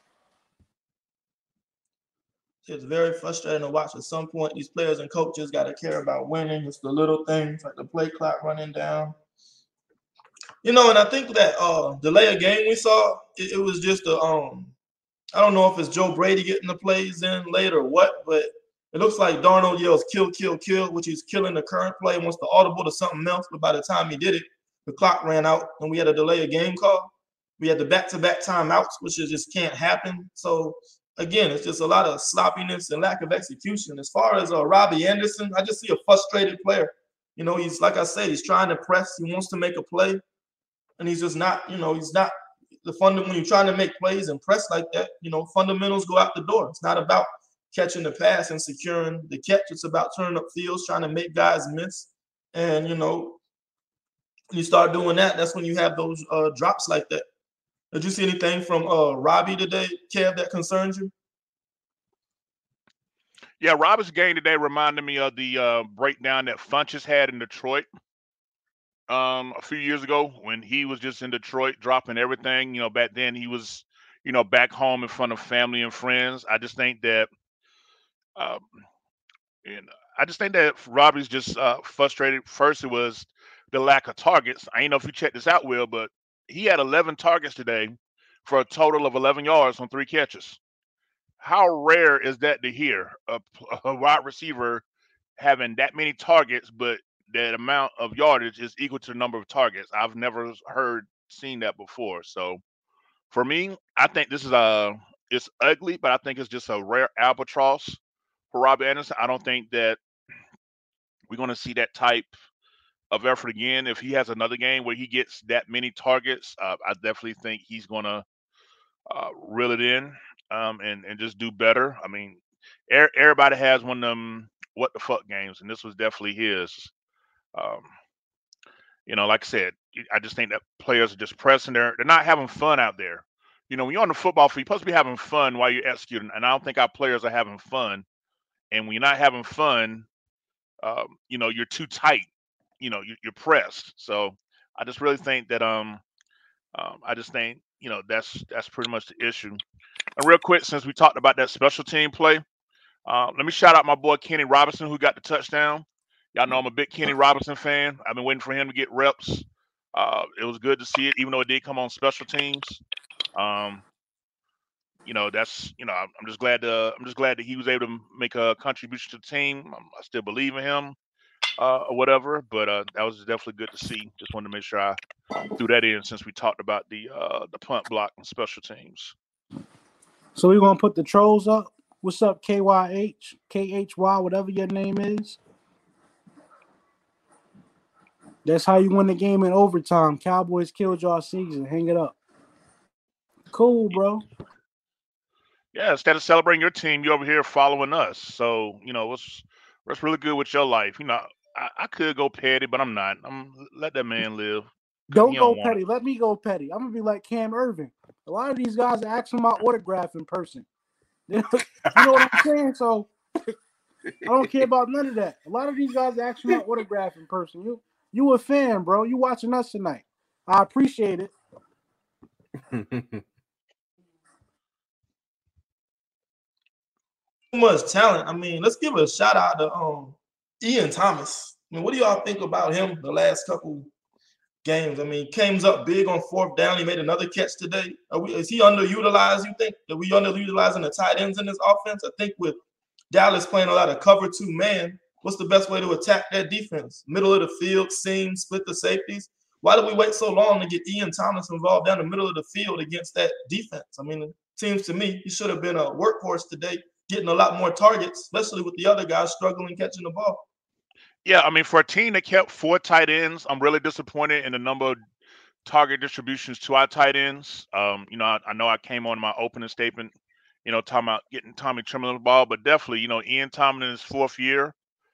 It's very frustrating to watch. At some point, these players and coaches got to care about winning. It's the little things like the play clock running down. You know, and I think that delay of game we saw, it was just a I don't know if it's Joe Brady getting the plays in late or what, but it looks like Darnold yells kill, kill, kill, which he's killing the current play, wants to audible to something else. But by the time he did it, the clock ran out and we had a delay of game call. We had the back-to-back timeouts, which just can't happen. So, again, it's just a lot of sloppiness and lack of execution. As far as Robbie Anderson, I just see a frustrated player. You know, he's, like I said, he's trying to press. He wants to make a play. And he's just not, you know, he's not the when you're trying to make plays and press like that, you know, fundamentals go out the door. It's not about catching the pass and securing the catch. It's about turning up fields, trying to make guys miss. And, you know, when you start doing that, that's when you have those drops like that. Did you see anything from Robbie today, Kev, that concerns you? Yeah, Robbie's game today reminded me of the breakdown that Funchess had in Detroit a few years ago when he was just in Detroit dropping everything. You know, back then he was, you know, back home in front of family and friends. I just think that, um, and I just think that Robbie's just frustrated. First, it was the lack of targets. I ain't know if you checked this out, Will, but he had 11 targets today for a total of 11 yards on 3 catches. How rare is that to hear a wide receiver having that many targets, but that amount of yardage is equal to the number of targets? I've never seen that before. So for me, I think this is it's ugly, but I think it's just a rare albatross for Robbie Anderson. I don't think that we're going to see that type of effort again. If he has another game where he gets that many targets, I definitely think he's going to reel it in and just do better. I mean, everybody has one of them what the fuck games, and this was definitely his. Um, Like I said, I just think that players are just pressing. They're not having fun out there. When you're on the football field, you're supposed to be having fun while you're executing. And I don't think our players are having fun. And when you're not having fun, you're too tight. You're pressed. So I just really think that I just think that's pretty much the issue. And real quick, since we talked about that special team play, let me shout out my boy Kenny Robinson who got the touchdown. Y'all know I'm a big Kenny Robinson fan. I've been waiting for him to get reps. It was good to see it, even though it did come on special teams. That's I'm just glad that he was able to make a contribution to the team. I still believe in him, or whatever. But that was definitely good to see. Just wanted to make sure I threw that in since we talked about the punt block and special teams. So we're gonna put the trolls up. What's up, KYH, KHY, whatever your name is? That's how you win the game in overtime. Cowboys killed y'all season. Hang it up. Cool, bro. Yeah, instead of celebrating your team, you're over here following us. So, what's really good with your life? I could go petty, but I'm not. Let that man live. Don't go petty. Let me go petty. I'm gonna be like Cam Irving. A lot of these guys are asking my autograph in person. You know what I'm saying? So I don't care about none of that. A lot of these guys are asking my autograph in person. You a fan, bro. You watching us tonight. I appreciate it. Too much talent. I mean, let's give a shout out to Ian Thomas. I mean, what do y'all think about him the last couple games? I mean, he came up big on fourth down. He made another catch today. Is he underutilized? You think that we underutilizing the tight ends in this offense? I think with Dallas playing a lot of cover 2 man, what's the best way to attack that defense? Middle of the field, seam, split the safeties. Why did we wait so long to get Ian Thomas involved down the middle of the field against that defense? I mean, it seems to me he should have been a workhorse today, getting a lot more targets, especially with the other guys struggling catching the ball. Yeah, I mean, for a team that kept 4 tight ends, I'm really disappointed in the number of target distributions to our tight ends. I know I came on my opening statement, talking about getting Tommy Tremble the ball, but definitely, Ian Thomas in his 4th year,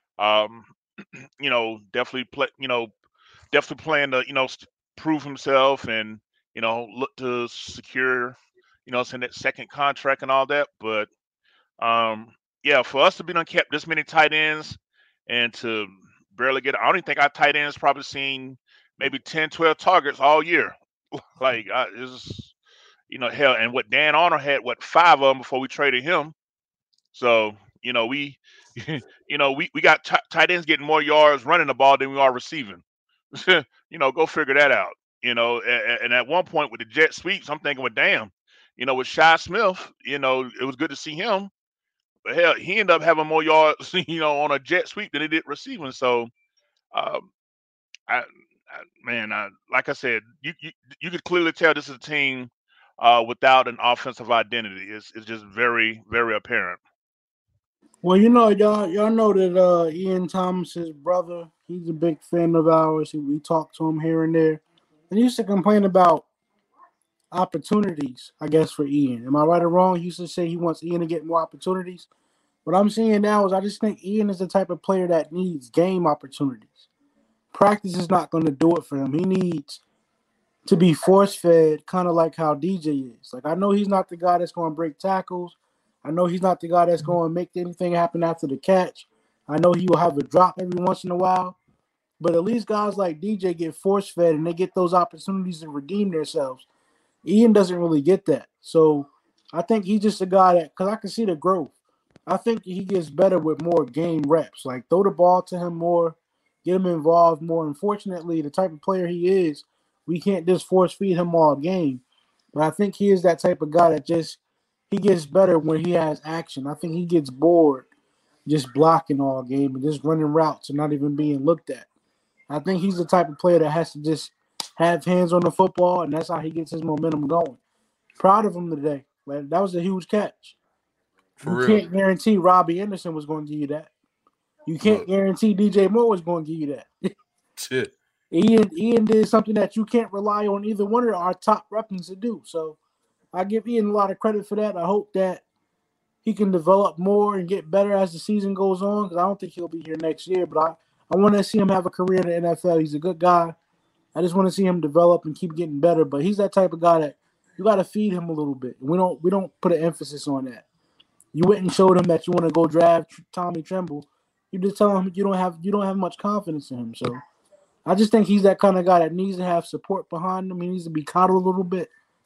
definitely playing to, prove himself and, look to secure, that second contract and all that. But for us to be unkept this many tight ends and to barely get, I don't even think our tight ends probably seen maybe 10, 12 targets all year. Like, it's, hell, and what Dan Arnold had, 5 of them before we traded him. So, we got tight ends getting more yards running the ball than we are receiving. Go figure that out. And at one point with the jet sweeps, I'm thinking, well, damn, with Shi Smith, it was good to see him. But hell, he ended up having more yards, on a jet sweep than he did receiving. So, like I said, you could clearly tell this is a team without an offensive identity. It's just very, very apparent. Well, y'all know that Ian Thomas's brother, he's a big fan of ours. We talk to him here and there. And he used to complain about opportunities, I guess, for Ian. Am I right or wrong? He used to say he wants Ian to get more opportunities. What I'm seeing now is I just think Ian is the type of player that needs game opportunities. Practice is not going to do it for him. He needs to be force-fed, kind of like how DJ is. Like, I know he's not the guy that's going to break tackles. I know he's not the guy that's going to make anything happen after the catch. I know he will have a drop every once in a while. But at least guys like DJ get force-fed and they get those opportunities to redeem themselves. Ian doesn't really get that. So I think he's just a guy that, because I can see the growth. I think he gets better with more game reps. Like, throw the ball to him more, get him involved more. Unfortunately, the type of player he is, we can't just force-feed him all game. But I think he is that type of guy that just, he gets better when he has action. I think he gets bored just blocking all game and just running routes and not even being looked at. I think he's the type of player that has to just have hands on the football, and that's how he gets his momentum going. Proud of him today. Like, that was a huge catch. You can't guarantee Robbie Anderson was going to give you that. You can't guarantee DJ Moore was going to give you that. Shit. Ian did something that you can't rely on either one of our top weapons to do. So I give Ian a lot of credit for that. I hope that he can develop more and get better as the season goes on, because I don't think he'll be here next year. But I want to see him have a career in the NFL. He's a good guy. I just want to see him develop and keep getting better. But he's that type of guy that you got to feed him a little bit. We don't put an emphasis on that. You went and showed him that you want to go draft Tommy Tremble. You just tell him you don't have much confidence in him. So I just think he's that kind of guy that needs to have support behind him. He needs to be coddled a little bit,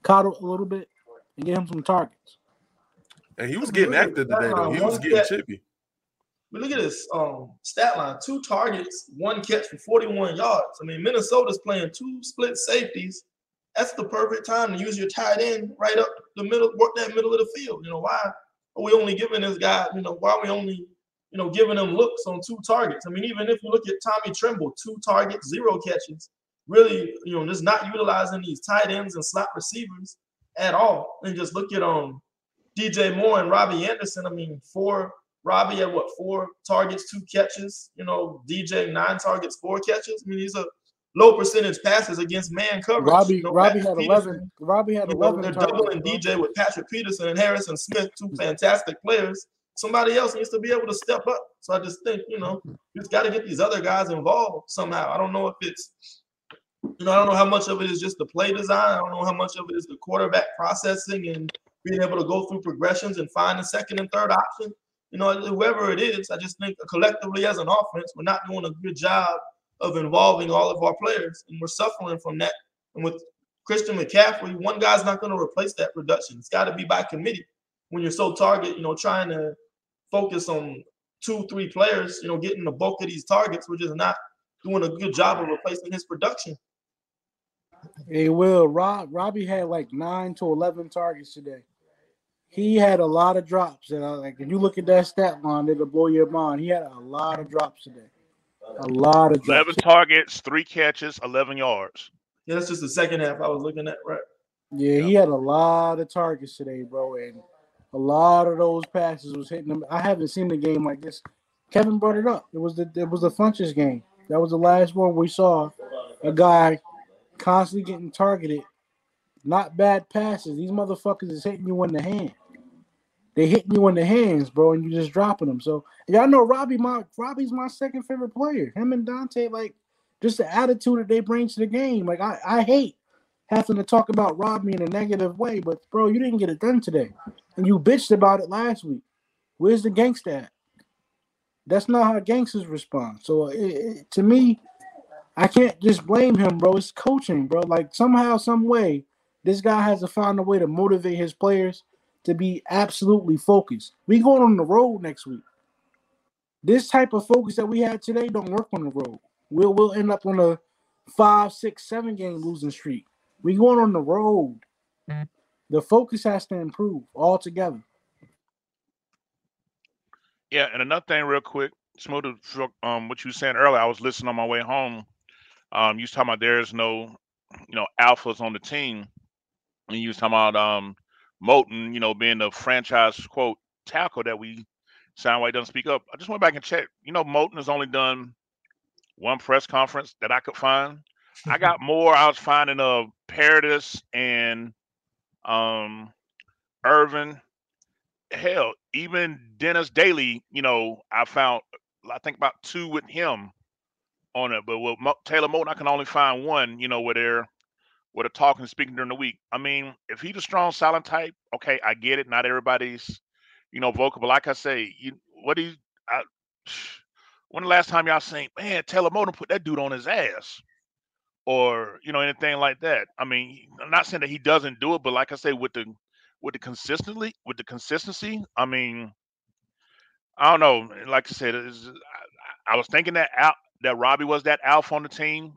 and get him some targets. And he was getting active today, though. He was getting chippy. But look at this stat line: 2 targets, 1 catch for 41 yards. I mean, Minnesota's playing 2 split safeties. That's the perfect time to use your tight end right up the middle, work that middle of the field. Why are we only giving this guy? Why are we only giving him looks on 2 targets? I mean, even if you look at Tommy Tremble, 2 targets, 0 catches. Really, just not utilizing these tight ends and slot receivers at all. And just look at DJ Moore and Robbie Anderson. I mean, Robbie had 4 targets, 2 catches. DJ 9 targets, 4 catches. I mean, these are low percentage passes against man coverage. Robbie had 11. Robbie had 11. They're doubling DJ with Patrick Peterson and Harrison Smith, 2 fantastic players. Somebody else needs to be able to step up. So I just think, you've got to get these other guys involved somehow. I don't know if it's, I don't know how much of it is just the play design. I don't know how much of it is the quarterback processing and being able to go through progressions and find a second and third option. Whoever it is, I just think collectively as an offense, we're not doing a good job of involving all of our players, and we're suffering from that. And with Christian McCaffrey, one guy's not going to replace that production. It's got to be by committee. When you're so target, trying to focus on 2-3 players, getting the bulk of these targets, we're just not doing a good job of replacing his production. Hey, Will, Robbie had like 9 to 11 targets today. He had a lot of drops. And if you look at that stat line, it'll blow your mind. He had a lot of drops today. A lot of drops. 11 targets, 3 catches, 11 yards. Yeah, that's just the second half I was looking at, right? Yeah, he had a lot of targets today, bro, and a lot of those passes was hitting him. I haven't seen a game like this. Kevin brought it up. It was the Funches game. That was the last one we saw a guy constantly getting targeted. Not bad passes. These motherfuckers is hitting you in the hand. They hitting you in the hands, bro, and you just dropping them. So y'all know Robbie's my second favorite player. Him and Dante, just the attitude that they bring to the game. I hate having to talk about Robbie in a negative way, but bro, you didn't get it done today. And you bitched about it last week. Where's the gangsta at? That's not how gangsters respond. So to me, I can't just blame him, bro. It's coaching, bro. Somehow, some way, this guy has to find a way to motivate his players to be absolutely focused. We going on the road next week. This type of focus that we had today don't work on the road. We'll end up on a 5, 6, 7 game losing streak. We going on the road. The focus has to improve altogether. Yeah, and another thing real quick, Smooth, what you were saying earlier, I was listening on my way home. You was talking about there's no, alphas on the team. And you was talking about Moton, being the franchise, quote, tackle that we sound like doesn't speak up. I just went back and checked. Moton has only done 1 press conference that I could find. I got more. I was finding Paradis and Irvin. Hell, even Dennis Daly, I found, I think about 2 with him on it. But with Taylor Moton, I can only find 1, where they're talking and speaking during the week. I mean, if he's a strong silent type, okay, I get it. Not everybody's, vocal. But like I say, when the last time y'all seen, man, Taylor Moton put that dude on his ass? Or, anything like that. I mean, I'm not saying that he doesn't do it, but like I say, with the consistency, I mean, I don't know. Like I said, I was thinking that Robbie was that alpha on the team,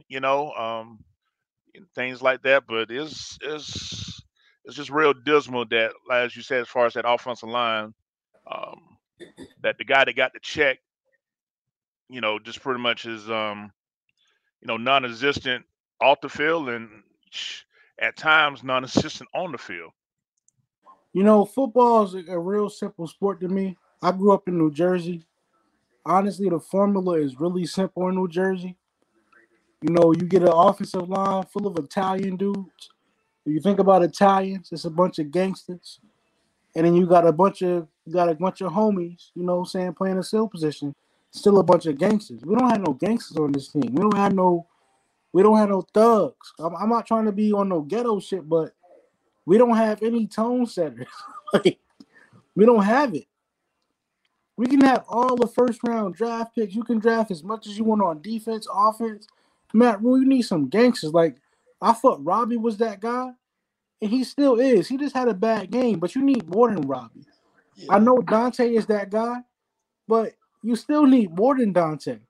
things like that, but it's just real dismal that, as you said, as far as that offensive line, that the guy that got the check, just pretty much is non-existent off the field and at times non-existent on the field. Football is a real simple sport to me. I grew up in New Jersey. Honestly, the formula is really simple in New Jersey. You get an offensive line full of Italian dudes. If you think about Italians, it's a bunch of gangsters. And then you got a bunch of homies, playing a skill position. Still a bunch of gangsters. We don't have no gangsters on this team. We don't have no We don't have no thugs. I'm not trying to be on no ghetto shit, but we don't have any tone setters. Like, we don't have it. We can have all the first round draft picks. You can draft as much as you want on defense, offense. Matt Rule, you need some gangsters. Like, I thought Robbie was that guy, and he still is. He just had a bad game, but you need more than Robbie. Yeah. I know Dante is that guy, but you still need more than Dante.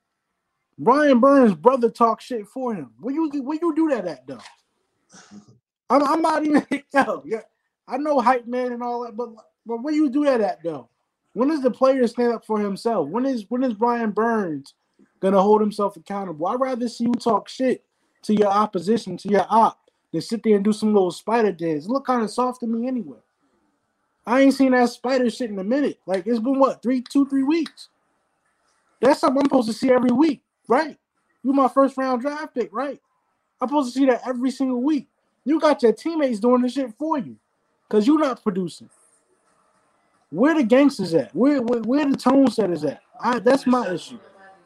Brian Burns' brother talk shit for him. Where you do that at, though? I'm not even yeah. I know hype man and all that, but where you do that at, though? When does the player stand up for himself? When is Brian Burns gonna hold himself accountable? I'd rather see you talk shit to your opposition, to your op, than sit there and do some little spider dance. It look kind of soft to me anyway. I ain't seen that spider shit in a minute. Like, it's been what, 3 weeks? That's something I'm supposed to see every week, right? You my first round draft pick, right? I'm supposed to see that every single week. You got your teammates doing the shit for you, because you're not producing. Where the gangsters at? Where the tone setters at? That's my issue.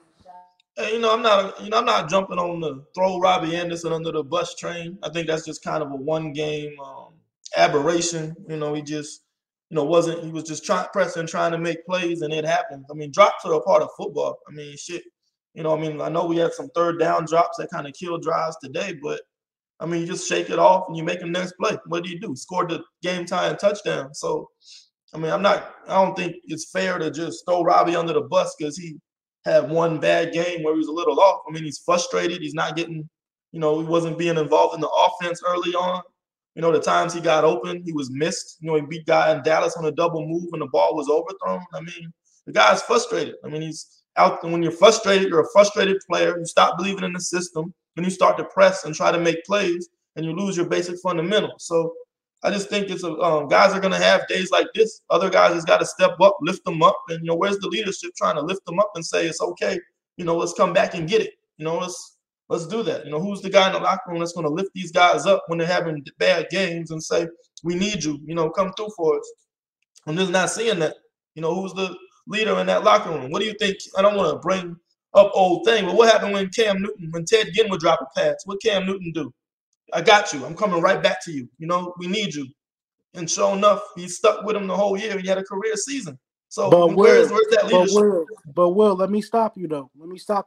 Hey, I'm not jumping on the throw Robbie Anderson under the bus train. I think that's just kind of a one game aberration. He just he was just trying to make plays, and it happened. I mean, drops are a part of football. I mean, shit. I know we had some third down drops that kind of killed drives today, but I mean, you just shake it off and you make the next play. What do? Scored the game tying touchdown. So, I mean, I don't think it's fair to just throw Robbie under the bus because he had one bad game where he was a little off. I mean, he's frustrated. He's not getting, he wasn't being involved in the offense early on. The times he got open, he was missed. He beat guy in Dallas on a double move and the ball was overthrown. I mean, the guy's frustrated. I mean, he's out. When you're frustrated, you're a frustrated player. You stop believing in the system and you start to press and try to make plays and you lose your basic fundamentals. So I just think it's guys are going to have days like this. Other guys just got to step up, lift them up. And, where's the leadership trying to lift them up and say, it's okay. Let's come back and get it. Let's do that. Who's the guy in the locker room that's going to lift these guys up when they're having bad games and say, we need you, come through for us. I'm just not seeing that. Who's the leader in that locker room? What do you think? I don't want to bring up old thing, but what happened when Ted Ginn would drop a pass? What Cam Newton do? I got you. I'm coming right back to you. We need you. And sure enough, he stuck with him the whole year. He had a career season. So where's that leadership? But Will, let me stop you though.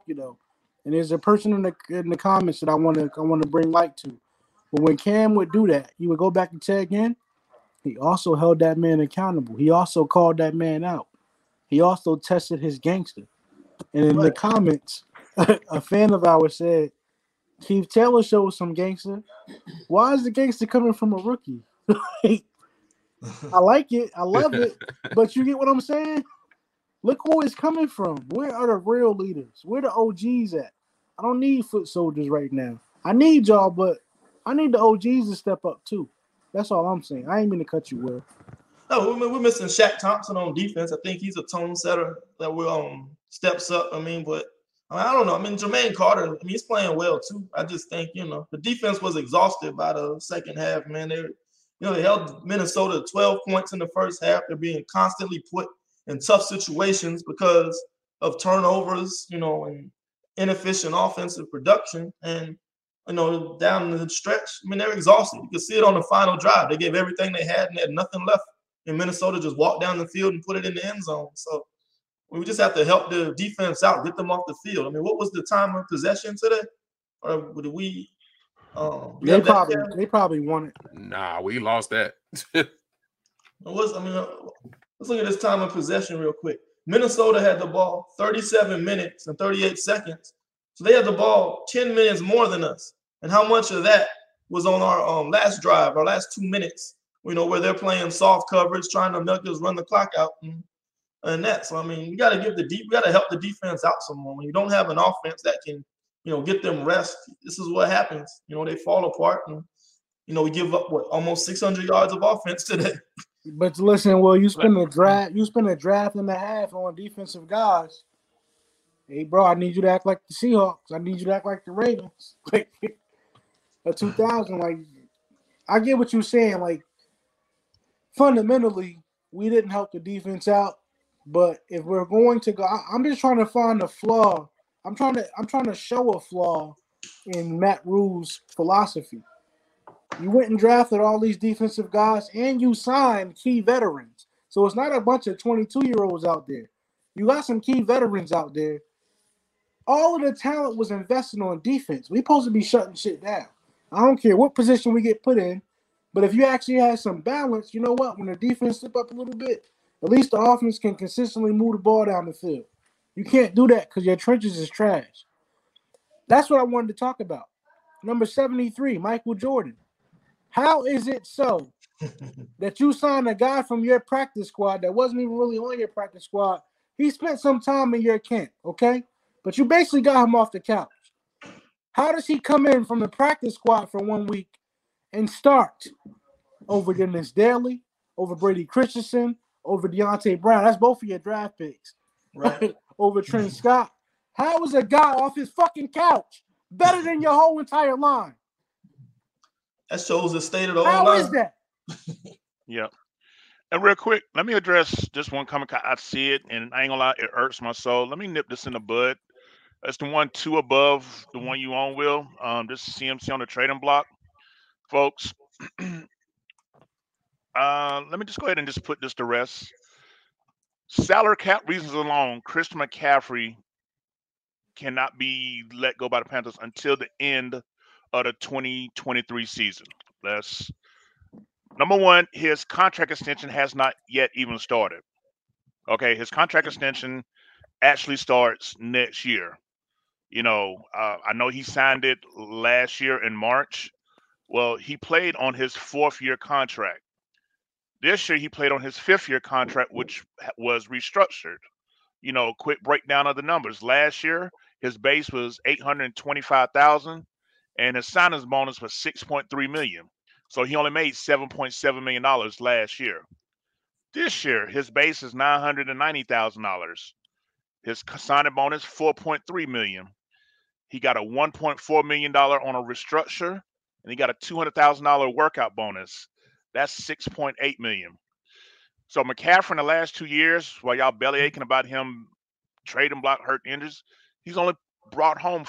And there's a person in the comments that I want to bring light to. But when Cam would do that, he would go back to Ted Ginn. He also held that man accountable. He also called that man out. He also tested his gangster. And in the comments, a fan of ours said, Keith Taylor shows some gangster. Why is the gangster coming from a rookie? I like it. I love it. But you get what I'm saying? Look who it's coming from. Where are the real leaders? Where the OGs at? I don't need foot soldiers right now. I need y'all, but I need the OGs to step up too. That's all I'm saying. I ain't mean to cut you, Will. No, we're missing Shaq Thompson on defense. I think he's a tone setter that will steps up. I don't know. Jermaine Carter, he's playing well too. I just think, the defense was exhausted by the second half, man. They held Minnesota 12 points in the first half. They're being constantly put in tough situations because of turnovers, and inefficient offensive production. And, down the stretch, they're exhausted. You can see it on the final drive. They gave everything they had and they had nothing left. And Minnesota just walked down the field and put it in the end zone. So we just have to help the defense out, get them off the field. What was the time of possession today? Or did we? They probably won it. Nah, we lost that. Let's look at this time of possession real quick. Minnesota had the ball 37 minutes and 38 seconds. So they had the ball 10 minutes more than us. And how much of that was on our last drive, our last 2 minutes, where they're playing soft coverage, trying to make us run the clock out. And that. So, we got to help the defense out some more. When you don't have an offense that can, get them rest, this is what happens. They fall apart and, we give up almost 600 yards of offense today. But listen, well, you spend a draft and a half on defensive guys. Hey, bro, I need you to act like the Seahawks. I need you to act like the Ravens. Like, a 2000, I get what you're saying. Fundamentally, we didn't help the defense out. But if we're going to go, I'm just trying to find a flaw. I'm trying to show a flaw in Matt Rule's philosophy. You went and drafted all these defensive guys, and you signed key veterans. So it's not a bunch of 22-year-olds out there. You got some key veterans out there. All of the talent was invested on defense. We're supposed to be shutting shit down. I don't care what position we get put in, but if you actually have some balance, you know what? When the defense slip up a little bit, at least the offense can consistently move the ball down the field. You can't do that because your trenches is trash. That's what I wanted to talk about. Number 73, Michael Jordan. How is it so that you signed a guy from your practice squad that wasn't even really on your practice squad? He spent some time in your camp, okay? But you basically got him off the couch. How does he come in from the practice squad for 1 week and start over Dennis Daly, over Brady Christensen, over Deontay Brown? That's both of your draft picks. Right. Over Trent Scott. How is a guy off his fucking couch better than your whole entire line? That shows the state of the How line. is that? Yeah. And real quick, let me address this one comment. I see it, and I ain't gonna lie, it hurts my soul. Let me nip this in the bud. That's the one 2 above the one you own, Will. This is CMC on the trading block, folks. Let me just go ahead and just put this to rest. Salary cap reasons alone, Christian McCaffrey cannot be let go by the Panthers until the end of the 2023 season. That's number one. His contract extension has not yet even started. Okay, his contract extension actually starts next year. You know, I know he signed it last year in March. Well, he played on his 4th-year contract. This year, he played on his 5th-year contract, which was restructured. You know, quick breakdown of the numbers. Last year, his base was $825,000, and his signing bonus was $6.3 million. So he only made $7.7 million last year. This year, his base is $990,000. His signing bonus $4.3 million. He got a $1.4 million on a restructure, and he got a $200,000 workout bonus. That's $6.8 million. So McCaffrey in the last 2 years, while y'all belly aching about him trading block, hurt injuries, he's only brought home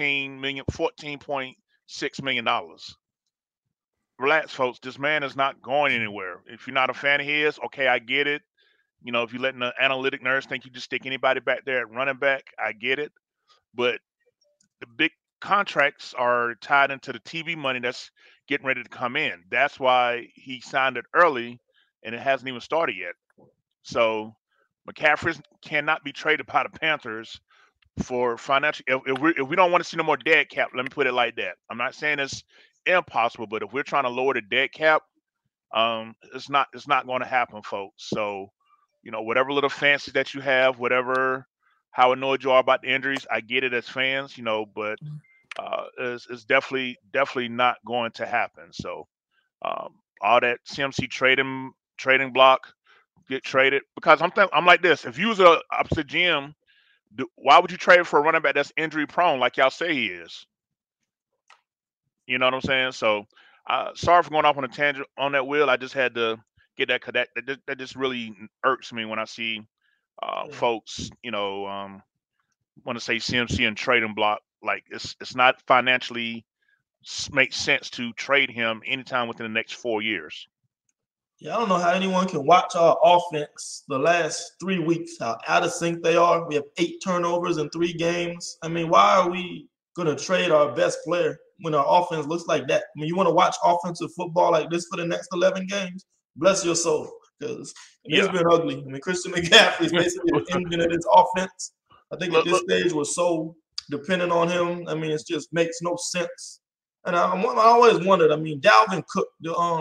$14.6 million. Relax, folks. This man is not going anywhere. If you're not a fan of his, okay, I get it. You know, if you're letting the analytic nerds think you just stick anybody back there at running back, I get it. But the big contracts are tied into the TV money that's getting ready to come in. That's why he signed it early, and it hasn't even started yet. So McCaffrey cannot be traded by the Panthers for financial. If we don't want to see no more dead cap, let me put it like that. I'm not saying it's impossible, but if we're trying to lower the dead cap, it's not going to happen, folks. So, you know, whatever little fancy that you have, whatever how annoyed you are about the injuries, I get it as fans, you know, but it's definitely not going to happen. So all that CMC trading block get traded, because I'm like this. If you was a opposite GM, why would you trade for a running back that's injury prone like y'all say he is? You know what I'm saying? So sorry for going off on a tangent on that, Will. I just had to get that, because that just really irks me when I see folks, you know, want to say CMC and trading block. Like it's not financially makes sense to trade him anytime within the next 4 years. Yeah, I don't know how anyone can watch our offense the last 3 weeks, how out of sync they are. We have 8 turnovers in 3 games. I mean, why are we going to trade our best player when our offense looks like that? I mean, you want to watch offensive football like this for the next 11 games? Bless your soul, because it's been ugly. I mean, Christian McCaffrey is basically the engine of this offense. I think at this stage we're so dependent on him. I mean, it just makes no sense. And I always wondered, I mean, Dalvin Cook,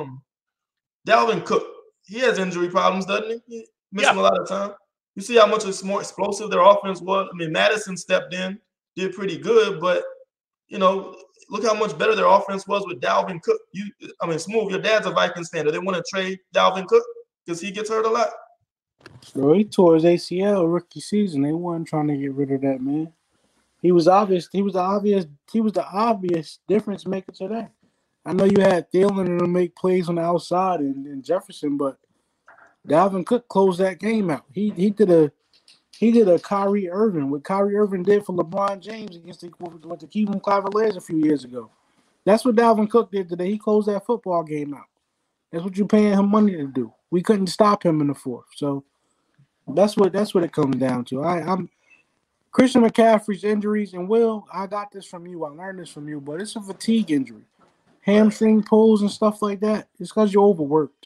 he has injury problems, doesn't he? He's missing a lot of time. You see how much more explosive their offense was? I mean, Madison stepped in, did pretty good, but, you know, look how much better their offense was with Dalvin Cook. Smooth, your dad's a Vikings fan. Do they want to trade Dalvin Cook because he gets hurt a lot? So he tore his ACL rookie season. They weren't trying to get rid of that man. He was obvious. He was the obvious difference maker today. I know you had Thielen to make plays on the outside and Jefferson, but Dalvin Cook closed that game out. He did a He did a Kyrie Irving, what Kyrie Irving did for LeBron James against the Cleveland Cavaliers a few years ago. That's what Dalvin Cook did today. He closed that football game out. That's what you're paying him money to do. We couldn't stop him in the fourth. So that's what it comes down to. I'm Christian McCaffrey's injuries, and Will, I got this from you. I learned this from you, but it's a fatigue injury. Hamstring pulls and stuff like that. It's because you're overworked.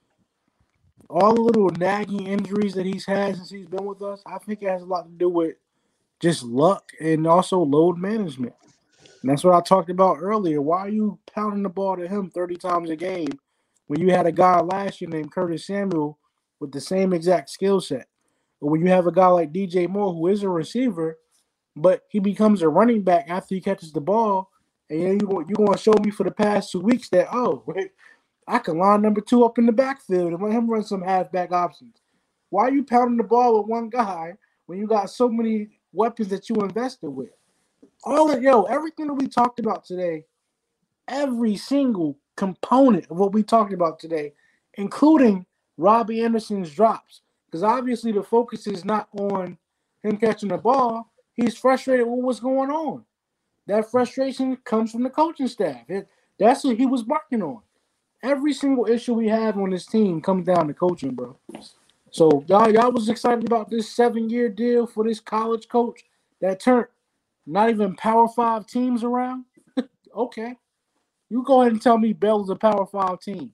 All the little nagging injuries that he's had since he's been with us, I think it has a lot to do with just luck and also load management. And that's what I talked about earlier. Why are you pounding the ball to him 30 times a game when you had a guy last year named Curtis Samuel with the same exact skill set? Or when you have a guy like DJ Moore who is a receiver, but he becomes a running back after he catches the ball, and you're going to show me for the past 2 weeks that, I can line number 2 up in the backfield and let him run some halfback options. Why are you pounding the ball with one guy when you got so many weapons that you invested with? Everything that we talked about today, every single component of what we talked about today, including Robbie Anderson's drops, because obviously the focus is not on him catching the ball. He's frustrated with what's going on. That frustration comes from the coaching staff. That's what he was barking on. Every single issue we have on this team comes down to coaching, bro. So y'all was excited about this 7-year deal for this college coach that turned not even Power 5 teams around? Okay. You go ahead and tell me Bell's a Power 5 team.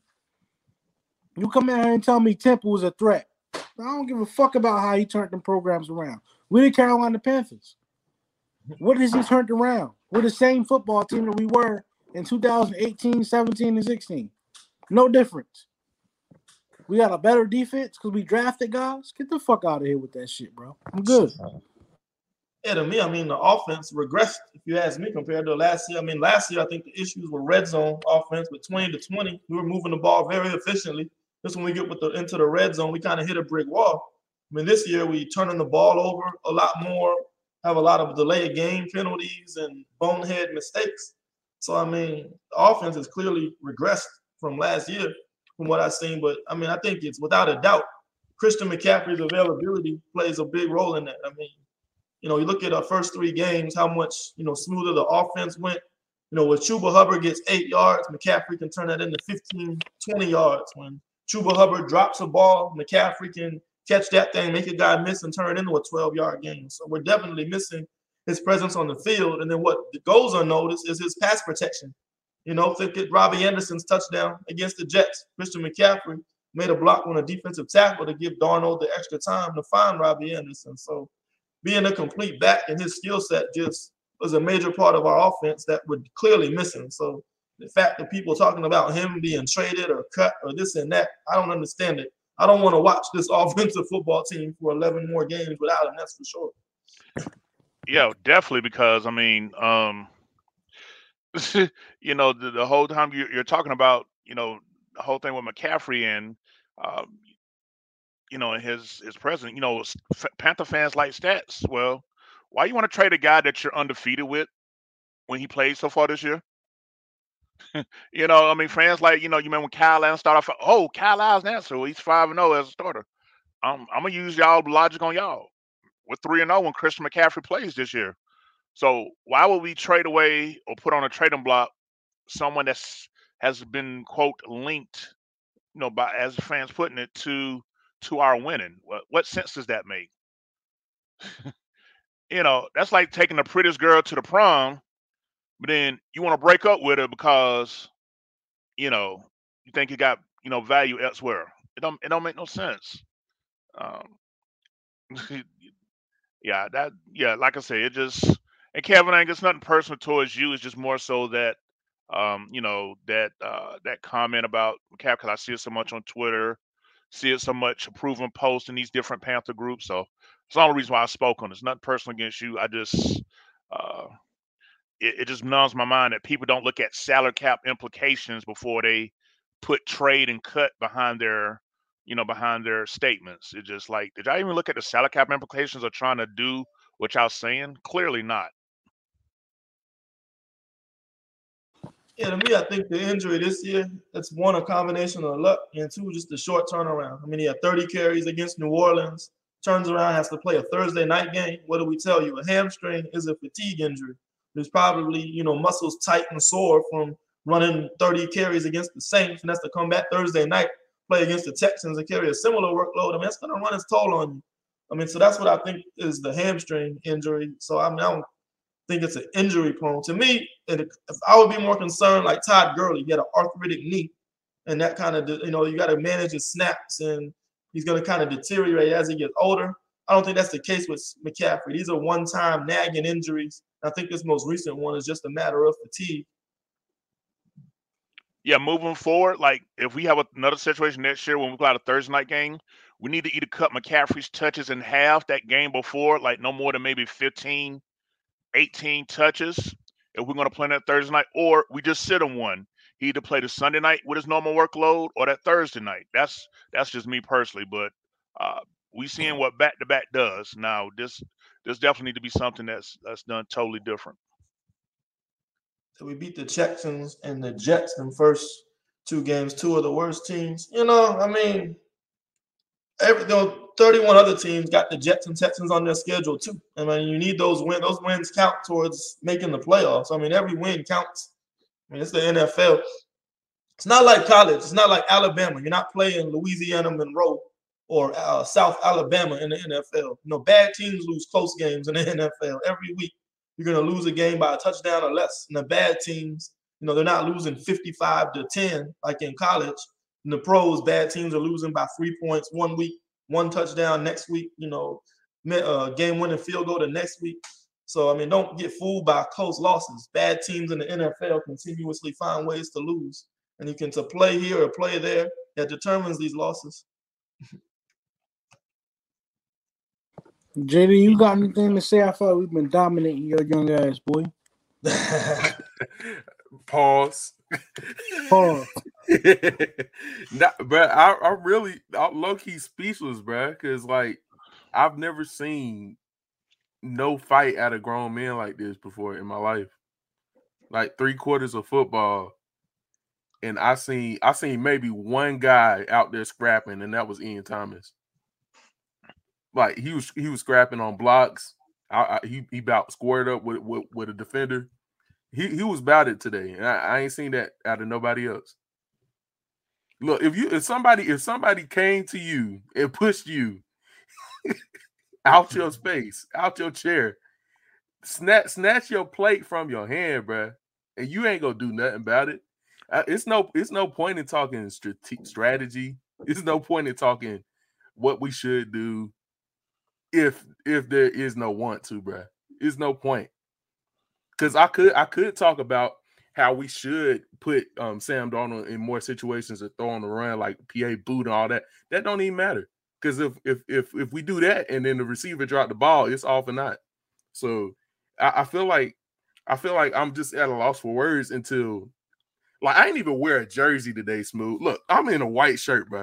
You come in here and tell me Temple was a threat. I don't give a fuck about how he turned them programs around. We're the Carolina Panthers. What has he turned around? We're the same football team that we were in 2018, 17, and 16. No difference. We got a better defense because we drafted guys. Get the fuck out of here with that shit, bro. I'm good. Yeah, to me, I mean, the offense regressed, if you ask me, compared to last year. I mean, last year, I think the issues were red zone offense with 20-20. We were moving the ball very efficiently. This when we get into the red zone, we kind of hit a brick wall. I mean, this year, we turning the ball over a lot more, have a lot of delay of game penalties and bonehead mistakes. So, I mean, the offense has clearly regressed from last year from what I've seen. But, I mean, I think it's without a doubt, Christian McCaffrey's availability plays a big role in that. I mean, you look at our first 3 games, how much, smoother the offense went. When Chuba Hubbard gets 8 yards, McCaffrey can turn that into 15, 20 yards. When Chuba Hubbard drops a ball, McCaffrey can catch that thing, make a guy miss, and turn it into a 12-yard game. So we're definitely missing his presence on the field. And then what goes unnoticed is his pass protection. Think at Robbie Anderson's touchdown against the Jets. Christian McCaffrey made a block on a defensive tackle to give Darnold the extra time to find Robbie Anderson. So being a complete back and his skill set just was a major part of our offense that we're clearly missing. So the fact that people are talking about him being traded or cut or this and that, I don't understand it. I don't want to watch this offensive football team for 11 more games without him, that's for sure. Yeah, definitely, because, I mean, the whole time you're talking about, the whole thing with McCaffrey and, and his presence, Panther fans like stats. Well, why you want to trade a guy that you're undefeated with when he played so far this year? I mean, fans like, you remember when Kyle Allen started off, Kyle Allen's an answer. Well, he's 5-0 as a starter. I'm going to use y'all logic on y'all. We're 3-0 when Christian McCaffrey plays this year. So why would we trade away or put on a trading block someone has been, quote, linked, by, as fans putting it, to our winning? What sense does that make? That's like taking the prettiest girl to the prom, but then you want to break up with her because, you think you got, value elsewhere. It don't make no sense. Like I say, and Kevin, I guess nothing personal towards you. It's just more so that, that comment about McCaffrey, because I see it so much on Twitter, see it so much approving posts in these different Panther groups. So it's the only reason why I spoke on it. It's nothing personal against you. I just, it just numbs my mind that people don't look at salary cap implications before they put trade and cut behind their statements. It's just like, did y'all even look at the salary cap implications of trying to do what y'all saying? Clearly not. Yeah, to me, I think the injury this year, that's one, a combination of luck, and two, just the short turnaround. I mean, he had 30 carries against New Orleans, turns around, has to play a Thursday night game. What do we tell you? A hamstring is a fatigue injury. There's probably, muscles tight and sore from running 30 carries against the Saints, and that's to come back Thursday night, play against the Texans and carry a similar workload. I mean, it's going to run its toll on you. I mean, so that's what I think is the hamstring injury. So, I don't think it's an injury prone. To me, if I would be more concerned like Todd Gurley, he had an arthritic knee, and that kind of, you got to manage his snaps, and he's going to kind of deteriorate as he gets older. I don't think that's the case with McCaffrey. These are one-time nagging injuries. I think this most recent one is just a matter of fatigue. Yeah, moving forward, like if we have another situation next year when we play a Thursday night game, we need to either cut McCaffrey's touches in half that game before, like no more than maybe 15, 18 touches if we're going to play that Thursday night, or we just sit on one. He either play the Sunday night with his normal workload or that Thursday night. That's just me personally, but we seeing what back-to-back does. Now, this definitely need to be something that's done totally different. So we beat the Texans and the Jets in the first two games, two of the worst teams. I mean, 31 other teams got the Jets and Texans on their schedule too. I mean, you need those wins. Those wins count towards making the playoffs. I mean, every win counts. I mean, it's the NFL. It's not like college. It's not like Alabama. You're not playing Louisiana Monroe or South Alabama in the NFL. Bad teams lose close games in the NFL every week. You're going to lose a game by a touchdown or less. And the bad teams, they're not losing 55-10 like in college. In the pros, bad teams are losing by 3 points one week, one touchdown next week, game-winning field goal the next week. So, I mean, don't get fooled by close losses. Bad teams in the NFL continuously find ways to lose. And you can play here or play there. That determines these losses. JD, you got anything to say? I thought we've been dominating your young ass, boy. Pause. Bro, I'm low-key speechless, bro, because, I've never seen no fight out of grown men like this before in my life. Like 3/4 of football, and I seen maybe one guy out there scrapping, and that was Ian Thomas. Like he was scrapping on blocks. He about squared up with a defender. He was about it today, and I ain't seen that out of nobody else. Look, if somebody came to you and pushed you out your space, out your chair, snatch your plate from your hand, bro, and you ain't gonna do nothing about it. It's no point in talking strategy. It's no point in talking what we should do. If there is no want to, bro, there's no point. Because I could talk about how we should put Sam Darnold in more situations of throwing the run, like PA boot and all that. That don't even matter. Because if we do that and then the receiver drop the ball, it's off and not. So I feel like I'm just at a loss for words until I ain't even wear a jersey today, Smooth. Look, I'm in a white shirt, bro.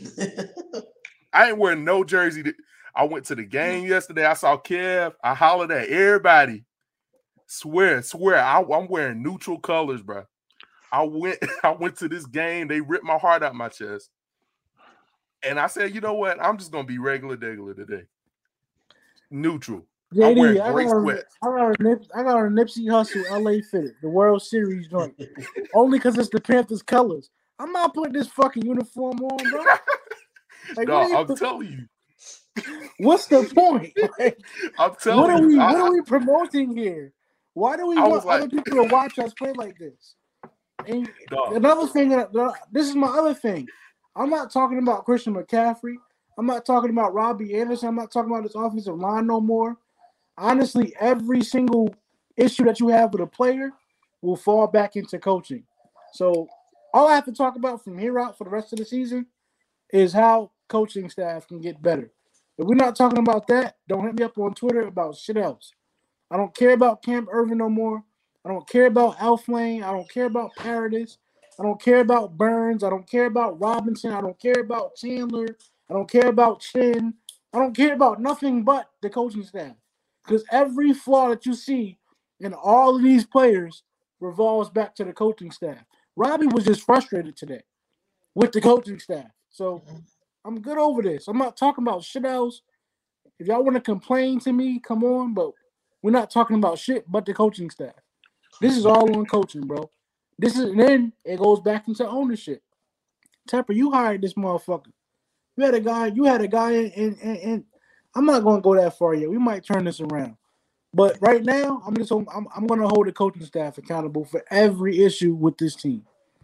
I ain't wearing no jersey. I went to the game yesterday. I saw Kev. I hollered at everybody. Swear. I'm wearing neutral colors, bro. I went to this game. They ripped my heart out my chest. And I said, you know what? I'm just going to be regular today. Neutral. JD, I'm wearing gray sweats. I got a Nipsey Hussle LA Fitted, the World Series joint. Only because it's the Panthers colors. I'm not putting this fucking uniform on, bro. I'm telling you. What's the point? I'm telling you. What are we promoting here? Why do we want other people to watch us play like this? And another thing, this is my other thing. I'm not talking about Christian McCaffrey. I'm not talking about Robbie Anderson. I'm not talking about this offensive line no more. Honestly, every single issue that you have with a player will fall back into coaching. So all I have to talk about from here out for the rest of the season is how coaching staff can get better. If we're not talking about that, don't hit me up on Twitter about shit else. I don't care about Camp Irvin no more. I don't care about Elflane. I don't care about Paradis. I don't care about Burns. I don't care about Robinson. I don't care about Chandler. I don't care about Chin. I don't care about nothing but the coaching staff. Because every flaw that you see in all of these players revolves back to the coaching staff. Robbie was just frustrated today with the coaching staff. So I'm good over this. I'm not talking about shit else. If y'all want to complain to me, come on, but we're not talking about shit but the coaching staff. This is all on coaching, bro. And then it goes back into ownership. Tepper, you hired this motherfucker. You had a guy, and I'm not going to go that far yet. We might turn this around. But right now, I'm going to hold the coaching staff accountable for every issue with this team.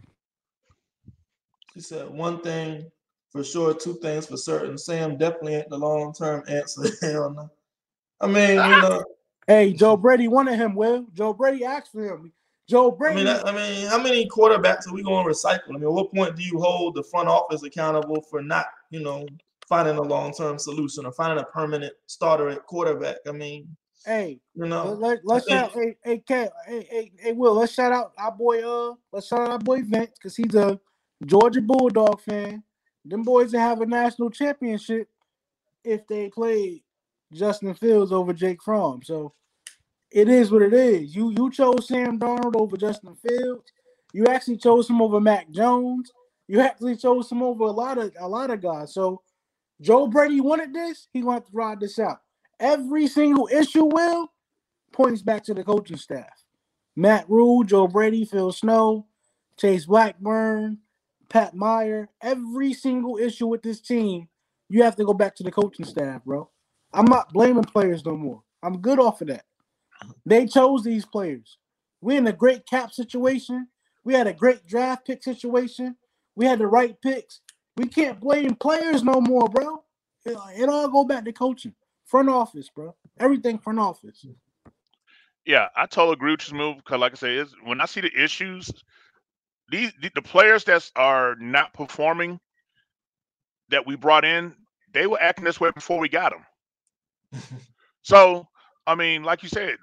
He said one thing for sure, two things for certain. Sam definitely ain't the long-term answer. Hell no. I mean, Hey, Joe Brady wanted him, Will. Joe Brady asked for him. Joe Brady. I mean, how many quarterbacks are we going to recycle? I mean, at what point do you hold the front office accountable for not, finding a long-term solution or finding a permanent starter at quarterback? I mean, hey, let's shout. Hey, Will. Let's shout out our boy. Let's shout out our boy Vince because he's a Georgia Bulldog fan. Them boys will have a national championship if they played Justin Fields over Jake Fromm. So it is what it is. You chose Sam Darnold over Justin Fields. You actually chose him over Mac Jones. You actually chose him over a lot of guys. So Joe Brady wanted this. He wanted to ride this out. Every single issue, Will, points back to the coaching staff. Matt Rule, Joe Brady, Phil Snow, Chase Blackburn, Pat Meyer. Every single issue with this team, you have to go back to the coaching staff, bro. I'm not blaming players no more. I'm good off of that. They chose these players. We're in a great cap situation. We had a great draft pick situation. We had the right picks. We can't blame players no more, bro. It all go back to coaching. Front office, bro. Everything front office. Yeah, I totally agree with your move because, like I say, when I see the issues, the players that are not performing that we brought in, they were acting this way before we got them. So, I mean, like you said,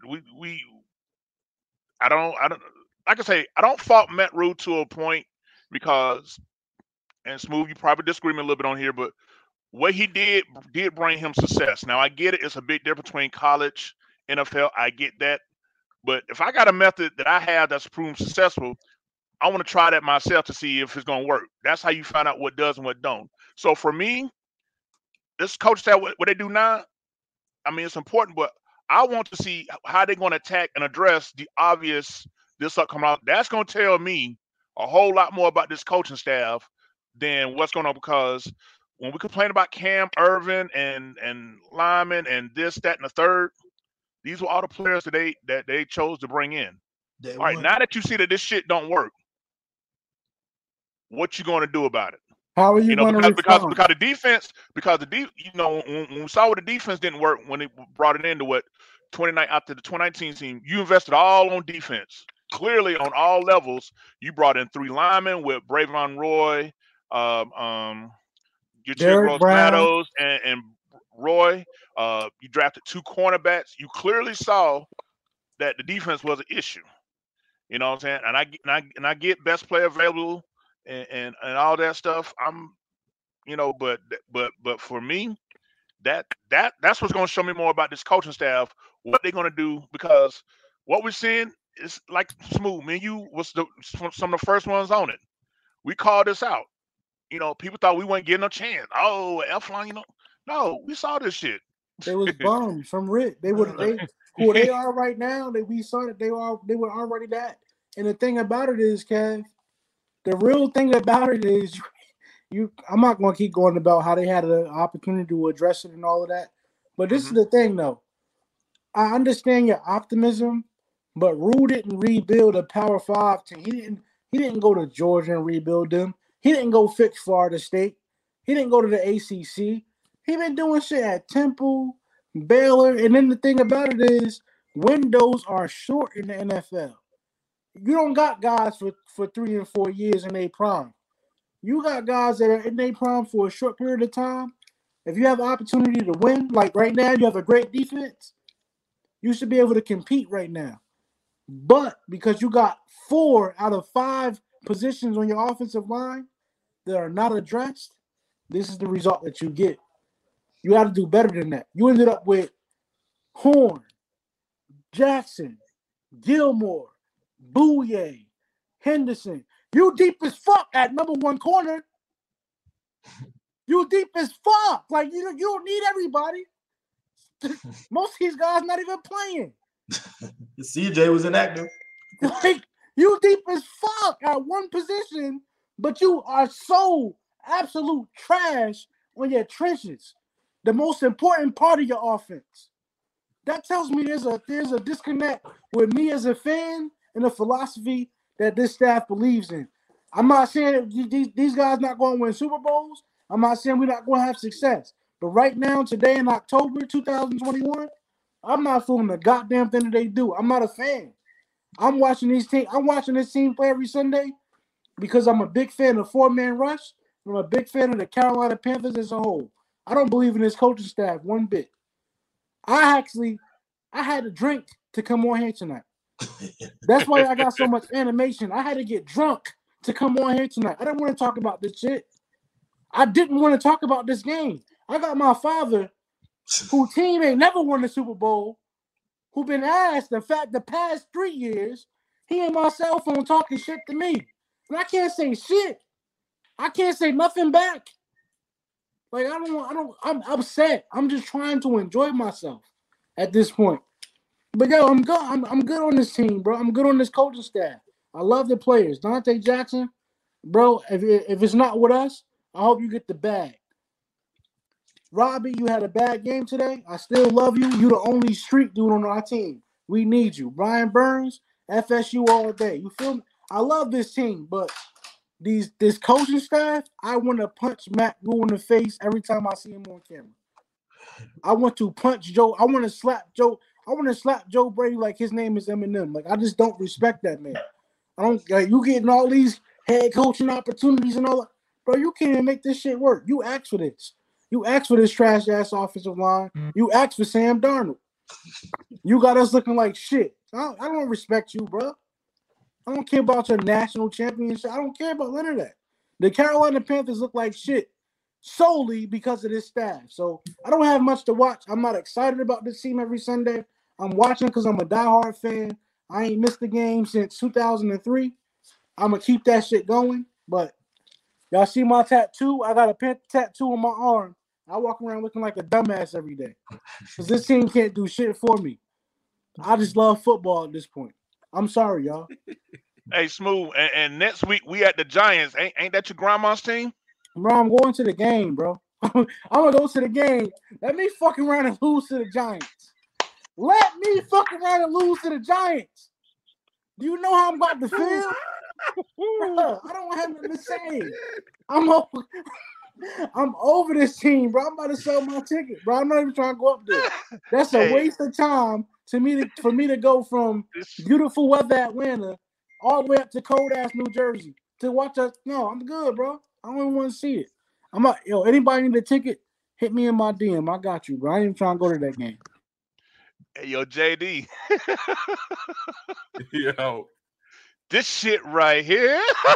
I don't, like I say, I don't fault Matt Rule to a point because, and Smooth, you probably disagree with me a little bit on here, but what he did bring him success. Now, I get it. It's a big difference between college, NFL. I get that. But if I got a method that I have that's proven successful, I want to try that myself to see if it's going to work. That's how you find out what does and what don't. So for me, this coach staff, what they do now, I mean, it's important, but I want to see how they're going to attack and address the obvious this upcoming out. That's going to tell me a whole lot more about this coaching staff than what's going on, because when we complain about Cam Irvin and Lyman and this, that, and the third, these were all the players that they chose to bring in. All right, now that you see that this shit don't work, what you going to do about it? How are you going to respond? Because when we saw what the defense didn't work when they brought it into after the 2019 team, you invested all on defense. Clearly on all levels, you brought in 3 linemen with Bravon Roy, Derek Brown, and Roy. You drafted 2 cornerbacks. You clearly saw that the defense was an issue. You know what I'm saying? And I get best player available and all that stuff. But for me, that's what's going to show me more about this coaching staff, what they're going to do, because what we're seeing is like Smooth. Me and you was some of the first ones on it. We called this out. People thought we weren't getting a chance. Oh, Eflin, no, we saw this shit. They was bums from Rick. Who they are right now. We saw that they were already that. And the thing about it is, Kev, the real thing about it is, I'm not going to keep going about how they had an opportunity to address it and all of that. But this is the thing, though. I understand your optimism, but Rule didn't rebuild a Power 5 team. He didn't go to Georgia and rebuild them. He didn't go fix Florida State. He didn't go to the ACC. He been doing shit at Temple, Baylor. And then the thing about it is, windows are short in the NFL. You don't got guys for 3 and 4 years in their prime. You got guys that are in their prime for a short period of time. If you have an opportunity to win, like right now, you have a great defense, you should be able to compete right now. But because you got 4 out of 5 positions on your offensive line that are not addressed, this is the result that you get. You got to do better than that. You ended up with Horn, Jackson, Gilmore, Bouye, Henderson. You deep as fuck at number 1 corner. You deep as fuck. Like you don't need everybody. Most of these guys not even playing. CJ was inactive. Like, you deep as fuck at one position, but you are so absolute trash on your trenches. The most important part of your offense. That tells me there's a disconnect with me as a fan and the philosophy that this staff believes in. I'm not saying these guys not going to win Super Bowls. I'm not saying we're not going to have success. But right now, today in October 2021, I'm not feeling the goddamn thing that they do. I'm not a fan. I'm watching this team play every Sunday because I'm a big fan of four-man rush. I'm a big fan of the Carolina Panthers as a whole. I don't believe in this coaching staff one bit. I had to drink to come on here tonight. That's why I got so much animation. I had to get drunk to come on here tonight. I didn't want to talk about this shit. I didn't want to talk about this game. I got my father, whose team ain't never won the Super Bowl, who been asked, in fact, the past 3 years, he and my cell phone talking shit to me. And I can't say shit. I can't say nothing back. Like, I'm upset. I'm just trying to enjoy myself at this point. But yo, I'm good. I'm good on this team, bro. I'm good on this coaching staff. I love the players. Dante Jackson, bro, if it's not with us, I hope you get the bag. Robbie, you had a bad game today. I still love you. You the only street dude on our team. We need you. Brian Burns, FSU all day. You feel me? I love this team, but this coaching staff, I want to punch Matt Rule in the face every time I see him on camera. I want to punch Joe. I want to slap Joe. I want to slap Joe Brady like his name is Eminem. Like, I just don't respect that man. I don't. Like, you getting all these head coaching opportunities and all that, bro. You can't even make this shit work. You asked for this. You asked for this trash ass offensive line. You asked for Sam Darnold. You got us looking like shit. I don't respect you, bro. I don't care about your national championship. I don't care about none of that. The Carolina Panthers look like shit solely because of this staff. So I don't have much to watch. I'm not excited about this team every Sunday. I'm watching because I'm a diehard fan. I ain't missed the game since 2003. I'm going to keep that shit going. But y'all see my tattoo? I got a Panther tattoo on my arm. I walk around looking like a dumbass every day because this team can't do shit for me. I just love football at this point. I'm sorry, y'all. Hey, Smooth, and next week we at the Giants. Ain't that your grandma's team? Bro, I'm going to the game, bro. I'm going to go to the game. Let me fuck around and lose to the Giants. Let me fuck around and lose to the Giants. Do you know how I'm about to feel? Bro, I don't have nothing to say. I'm over this team, bro. I'm about to sell my ticket, bro. I'm not even trying to go up there. That's a waste of time for me to go from beautiful weather Atlanta all the way up to cold ass New Jersey to watch us. No, I'm good, bro. I don't even want to see it. Anybody need a ticket? Hit me in my DM. I got you, bro. I ain't even trying to go to that game. Hey, yo, JD. Yo, this shit right here.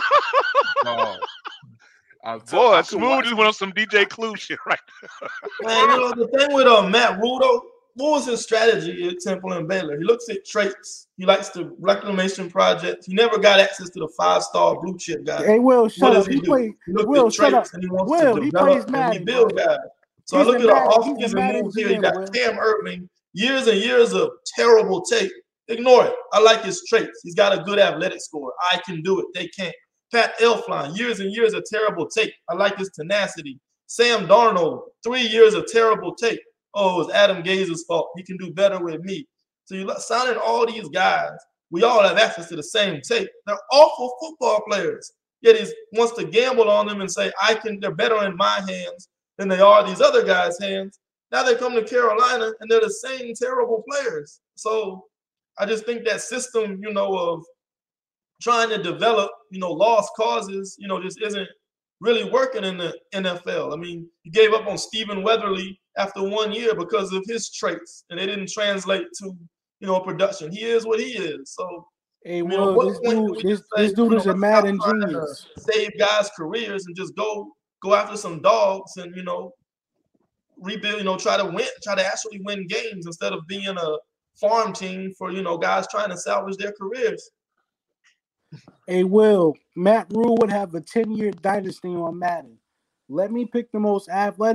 Boy, Smooth just went on some DJ Clue shit right now. Man, the thing with Matt Rule, though, what was his strategy at Temple and Baylor? He looks at traits. He likes the reclamation project. He never got access to the 5-star blue chip guy. Hey, Will, shut up. He looks at traits and he wants to develop and he build guys. So I look at our offseason moves here. You got Cam Irving, years and years of terrible tape. Ignore it. I like his traits. He's got a good athletic score. I can do it. They can't. Pat Elflein, years and years of terrible tape. I like his tenacity. Sam Darnold, 3 years of terrible tape. Oh, it was Adam Gaze's fault. He can do better with me. So you're signing all these guys. We all have access to the same tape. They're awful football players. Yet he wants to gamble on them and say, they're better in my hands than they are these other guys' hands. Now they come to Carolina and they're the same terrible players. So I just think that system, of trying to develop, lost causes, just isn't really working in the NFL. I mean, he gave up on Stephen Weatherly after 1 year because of his traits, and they didn't translate to, production. He is what he is. So, hey, Will, this dude is a Madden genius. Save guys' careers and just go after some dogs and, rebuild, try to actually win games instead of being a farm team for, guys trying to salvage their careers. Hey, Will, Matt Rule would have a 10-year dynasty on Madden. Let me pick the most athletic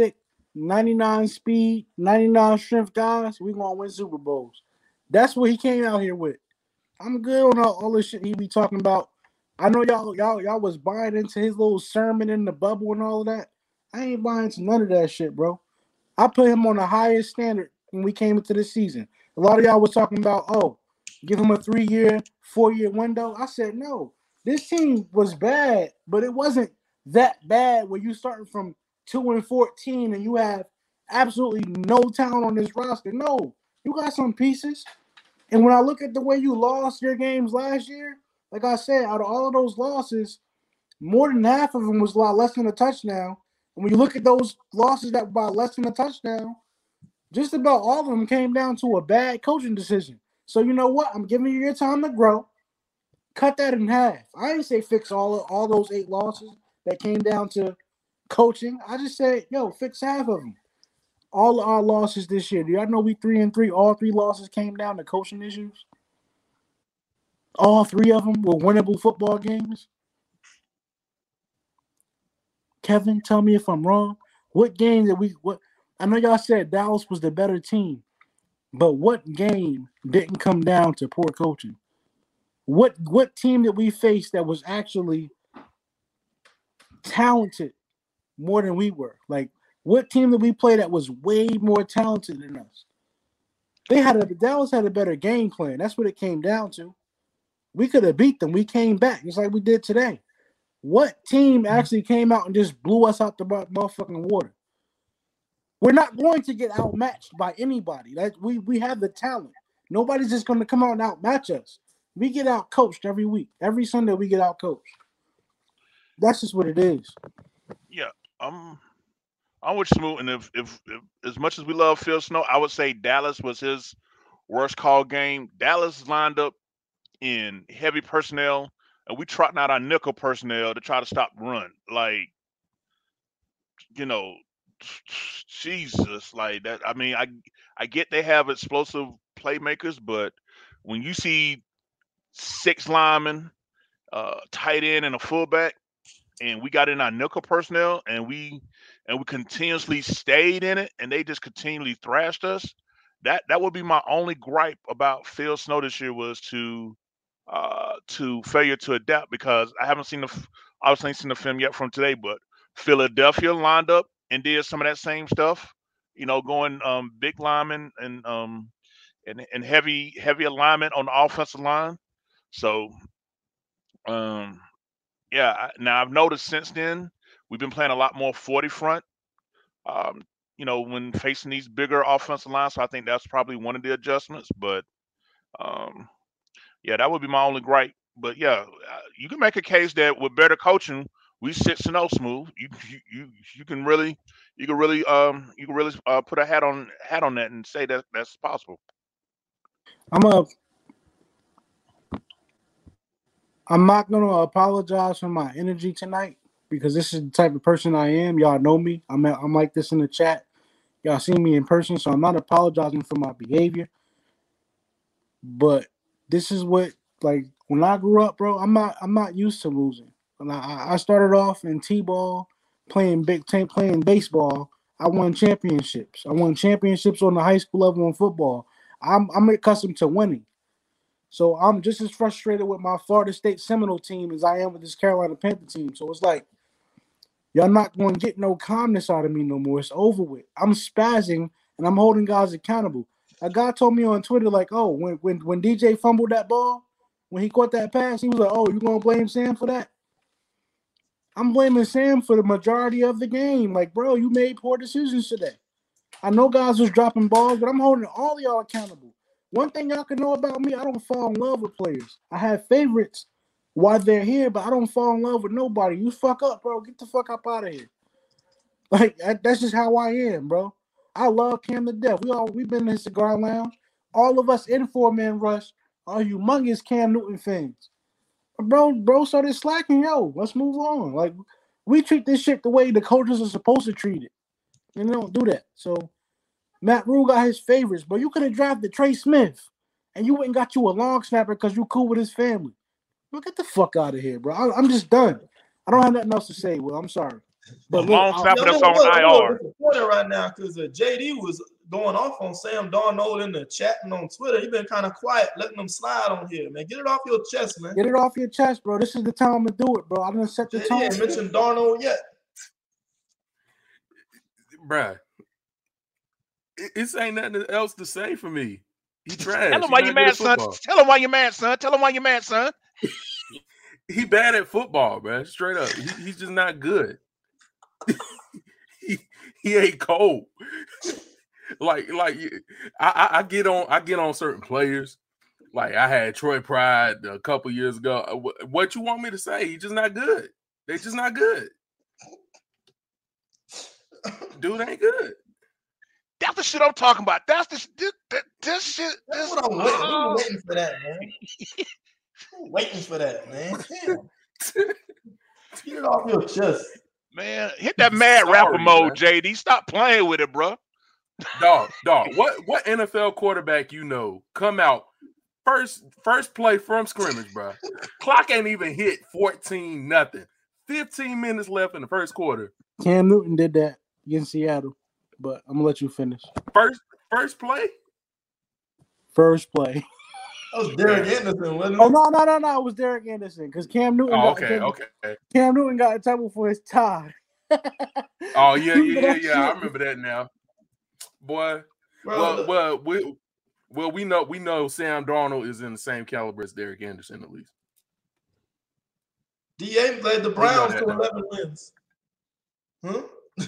99 speed, 99 strength guys, we gonna win Super Bowls. That's what he came out here with. I'm good on all this shit he be talking about. I know y'all was buying into his little sermon in the bubble and all of that. I ain't buying into none of that shit, bro. I put him on the highest standard when we came into this season. A lot of y'all was talking about, oh, give him a 3-year, 4-year window. I said, no, this team was bad, but it wasn't that bad when you starting from 2-14 and you have absolutely no talent on this roster. No, you got some pieces. And when I look at the way you lost your games last year, like I said, out of all of those losses, more than half of them was a lot less than a touchdown. And when you look at those losses that were by less than a touchdown, just about all of them came down to a bad coaching decision. So you know what? I'm giving you your time to grow. Cut that in half. I didn't say fix all those 8 losses that came down to coaching. I just said, yo, fix half of them. All of our losses this year. Do y'all know we 3-3? All 3 losses came down to coaching issues. All 3 of them were winnable football games. Kevin, tell me if I'm wrong. What game did we? What? I know y'all said Dallas was the better team, but what game didn't come down to poor coaching? What team did we face that was actually talented more than we were? Like, what team did we play that was way more talented than us? Dallas had a better game plan. That's what it came down to. We could have beat them. We came back just like we did today. What team actually came out and just blew us out the motherfucking water? We're not going to get outmatched by anybody. We have the talent. Nobody's just going to come out and outmatch us. We get outcoached every week. Every Sunday we get outcoached. That's just what it is. Yeah, I'm with Smoot, and if as much as we love Phil Snow, I would say Dallas was his worst call game. Dallas lined up in heavy personnel, and we trotting out our nickel personnel to try to stop the run. Like, you know, Jesus, like that. I mean, I get they have explosive playmakers, but when you see 6 linemen, tight end, and a fullback, and we got in our nickel personnel, and we continuously stayed in it, and they just continually thrashed us. That would be my only gripe about Phil Snow this year, was to failure to adapt, because I haven't seen the film yet from today, but Philadelphia lined up and did some of that same stuff, going big linemen and heavy alignment on the offensive line. So now I've noticed since then we've been playing a lot more 40 front. When facing these bigger offensive lines, so I think that's probably one of the adjustments. But that would be my only gripe. But you can make a case that with better coaching, we 6-0 Smooth. You can really put a hat on that and say that that's possible. I'm not gonna apologize for my energy tonight, because this is the type of person I am. Y'all know me. I'm like this in the chat. Y'all seen me in person, so I'm not apologizing for my behavior. But this is what, like, when I grew up, bro, I'm not used to losing. When I started off in T-ball, playing baseball. I won championships. I won championships on the high school level in football. I'm accustomed to winning. So I'm just as frustrated with my Florida State Seminole team as I am with this Carolina Panther team. So it's like, y'all not going to get no calmness out of me no more. It's over with. I'm spazzing, and I'm holding guys accountable. A guy told me on Twitter, like, oh, when DJ fumbled that ball, when he caught that pass, he was like, oh, you going to blame Sam for that? I'm blaming Sam for the majority of the game. Like, bro, you made poor decisions today. I know guys was dropping balls, but I'm holding all of y'all accountable. One thing y'all can know about me, I don't fall in love with players. I have favorites while they're here, but I don't fall in love with nobody. You fuck up, bro. Get the fuck up out of here. Like, that's just how I am, bro. I love Cam to death. We've been in the cigar lounge. All of us in 4-man rush are humongous Cam Newton fans. Bro started slacking. Yo, let's move on. Like, we treat this shit the way the coaches are supposed to treat it. And they don't do that. So Matt Rule got his favorites, but you could have drafted Trey Smith, and you went and got you a long snapper because you cool with his family. Well, get the fuck out of here, bro. I'm just done. I don't have nothing else to say. Well, I'm sorry. But long look, snapper that's on I'm IR. disappointed right now because JD was going off on Sam Darnold in the chat and on Twitter. He been kind of quiet, letting them slide on here, man. Get it off your chest, man. get it off your chest, bro. This is the time to do it, bro. I'm gonna set the JD tone. ain't mentioned Darnold yet. Bruh, it ain't nothing else to say for me. He trash. Tell him why you mad, son. Tell him why you mad, son. Tell him why you mad, son. He bad at football, man. Straight up, he's just not good. he ain't cold. like I get on certain players. Like I had Troy Pride a couple years ago. What you want me to say? He's just not good. They just not good. Dude ain't good. That's the shit I'm talking about. That's the shit. That's what I'm waiting. I'm waiting for that, man. I'm waiting for that, man. Damn. Get it off your chest. Man, hit that mad rapper mode, man. JD. Stop playing with it, bro. Dog. What NFL quarterback you know come out first play from scrimmage, bro? Clock ain't even hit 14-0. 15 minutes left in the first quarter. Cam Newton did that against Seattle, but I'm gonna let you finish. First play. First play. That was Derek Anderson, wasn't it? Oh no! It was Derek Anderson because Cam Newton. Okay. Cam Newton got in trouble for his tie. Oh yeah. I remember that now, boy. Bro, we know Sam Darnold is in the same caliber as Derek Anderson at least. DA played the Browns to 11 wins. Huh?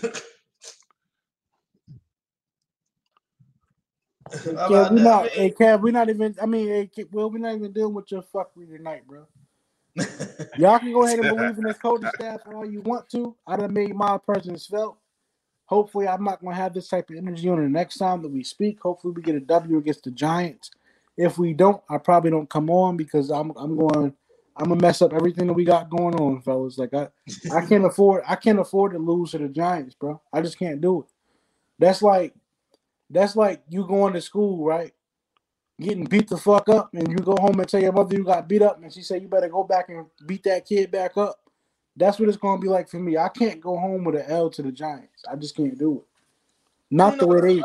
Kev, we're not even. I mean, we're not even dealing with your fuckery tonight, bro. Y'all can go ahead and believe in this coaching staff all you want to. I done made my presence felt. Hopefully, I'm not gonna have this type of energy on the next time that we speak. Hopefully, we get a W against the Giants. If we don't, I probably don't come on because I'm gonna mess up everything that we got going on, fellas. Like I can't afford to lose to the Giants, bro. I just can't do it. That's like you going to school, right? Getting beat the fuck up, and you go home and tell your mother you got beat up, and she said you better go back and beat that kid back up. That's what it's gonna be like for me. I can't go home with an L to the Giants. I just can't do it. Not the way they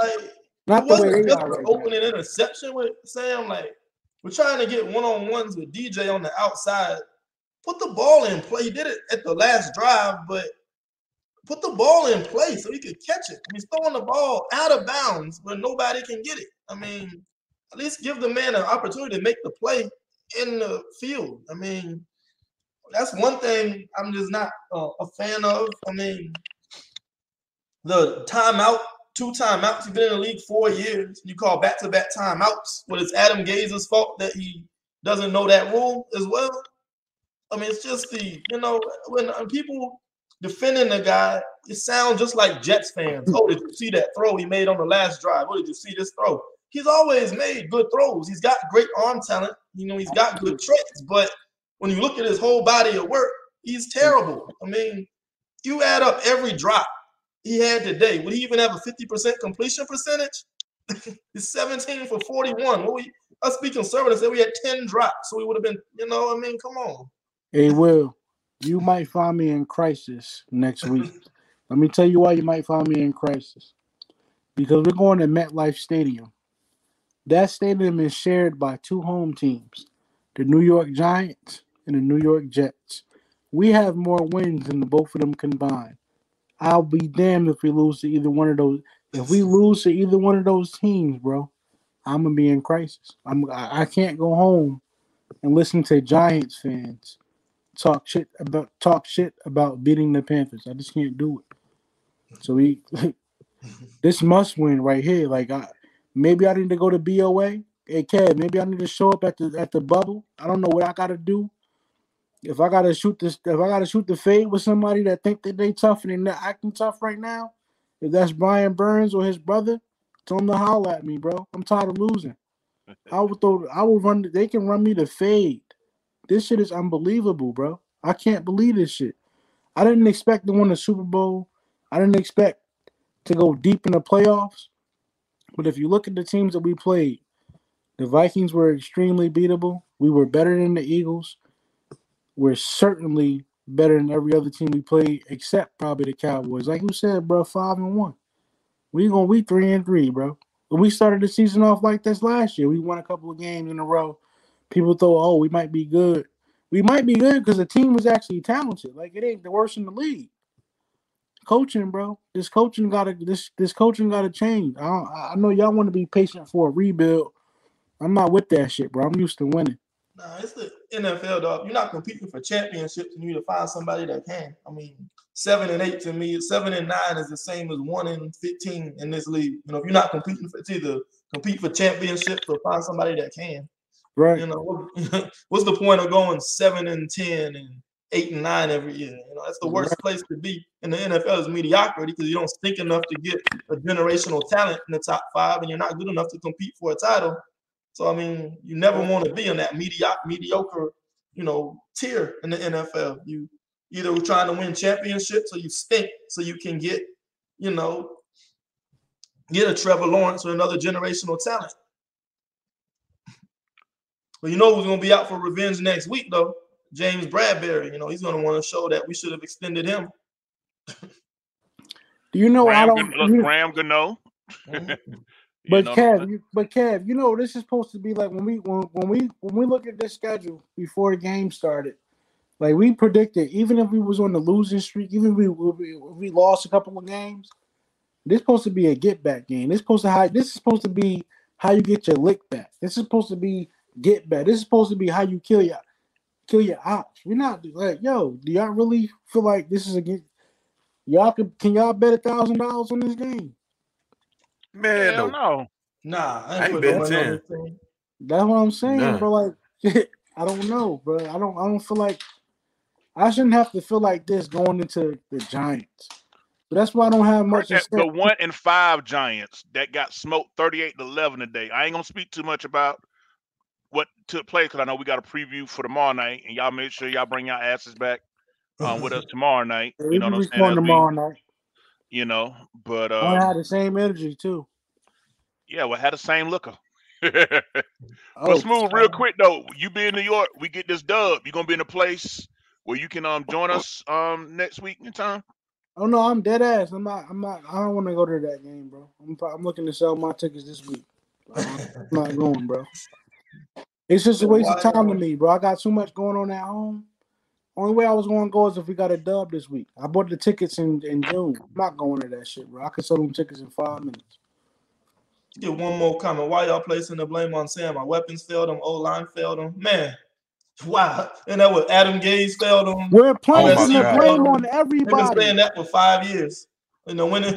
are. Opening interception with Sam, like we're trying to get one-on-ones with DJ on the outside. Put the ball in play. He did it at the last drive, but put the ball in play so he could catch it. He's throwing the ball out of bounds where nobody can get it. I mean, at least give the man an opportunity to make the play in the field. I mean, that's one thing I'm just not a fan of. I mean, the timeout, 2 timeouts. He's been in the league 4 years. You call back-to-back timeouts. Well, it's Adam Gaze's fault that he doesn't know that rule as well. I mean, it's just when people defending the guy, it sounds just like Jets fans. Oh, did you see that throw he made on the last drive? Oh, did you see this throw? He's always made good throws. He's got great arm talent. He's got good traits. But when you look at his whole body of work, he's terrible. I mean, you add up every drop he had today. Would he even have a 50% completion percentage? He's 17 for 41. Us be conservative, say we had 10 drops. So we would have been, come on. Hey, Will, you might find me in crisis next week. Let me tell you why you might find me in crisis. Because we're going to MetLife Stadium. That stadium is shared by 2 home teams, the New York Giants and the New York Jets. We have more wins than both of them combined. I'll be damned if we lose to either one of those. If we lose to either one of those teams, bro, I'm going to be in crisis. I can't go home and listen to Giants fans talk shit about beating the Panthers. I just can't do it. So this must win right here. Like maybe I need to go to BOA. Hey, Kev, maybe I need to show up at the bubble. I don't know what I gotta do. If I gotta shoot the fade with somebody that think that they tough and they're not acting tough right now, if that's Brian Burns or his brother, tell them to holler at me, bro. I'm tired of losing. I will run. They can run me the fade. This shit is unbelievable, bro. I can't believe this shit. I didn't expect to win the Super Bowl. I didn't expect to go deep in the playoffs. But if you look at the teams that we played, the Vikings were extremely beatable. We were better than the Eagles. We're certainly better than every other team we played, except probably the Cowboys. Like you said, bro, 5-1. We 3-3, bro. When we started the season off like this last year, we won a couple of games in a row. People thought, oh, we might be good. We might be good because the team was actually talented. Like, it ain't the worst in the league. Coaching, bro. This coaching gotta change. I know y'all want to be patient for a rebuild. I'm not with that shit, bro. I'm used to winning. Nah, it's the NFL, dog. You're not competing for championships, and you need to find somebody that can. I mean, 7-8 to me, 7-9 is the same as 1-15 in this league. You know, if you're not competing for, it's either compete for championships or find somebody that can. Right. You know, what's the point of going 7-10 and 8-9 every year? You know, that's the worst place to be in the NFL is mediocrity because you don't stink enough to get a generational talent in the top 5, and you're not good enough to compete for a title. So I mean, you never want to be in that mediocre, you know, tier in the NFL. You either trying to win championships or you stink so you can get, you know, get a Trevor Lawrence or another generational talent. Well, you know who's going to be out for revenge next week, though? James Bradbury. You know, he's going to want to show that we should have extended him. Do you know Graham Gano? But Kev, you know this is supposed to be like when we look at this schedule before the game started, like we predicted, even if we was on the losing streak, even if we lost a couple of games, this is supposed to be a get back game. This is supposed to be how you get your lick back. This is supposed to be get back. This is supposed to be how you kill your ops. We're not like, yo, do y'all really feel like this is a get? Can y'all bet $1,000 on this game? Man, no. Nah, I ain't betting 10. That's what I'm saying, bro. Like, I don't know, bro. I don't feel like I shouldn't have to feel like this going into the Giants. But that's why I don't have much. The 1-5 Giants that got smoked 38-11 today. I ain't gonna speak too much about what took place because I know we got a preview for tomorrow night, and y'all make sure y'all bring y'all asses back with us tomorrow night. You know what I'm saying? Tomorrow night. You know, but I had the same energy too. Yeah, we had the same looker. But Smooth, real quick though, you be in New York, we get this dub. You gonna be in a place where you can join us next week in time? Oh no, I'm dead ass. I'm not. I don't want to go to that game, bro. I'm looking to sell my tickets this week. I'm not going, bro. It's just a waste of time to me, bro. I got too much going on at home. Only way I was going to go is if we got a dub this week. I bought the tickets in June. I'm not going to that shit, bro. I could sell them tickets in 5 minutes. Get one more comment. Why y'all placing the blame on Sam? Our weapons failed him. O-line failed him. Man, wow. And that was Adam Gase failed him. We're placing the blame on everybody. They've been saying that for 5 years. You know, when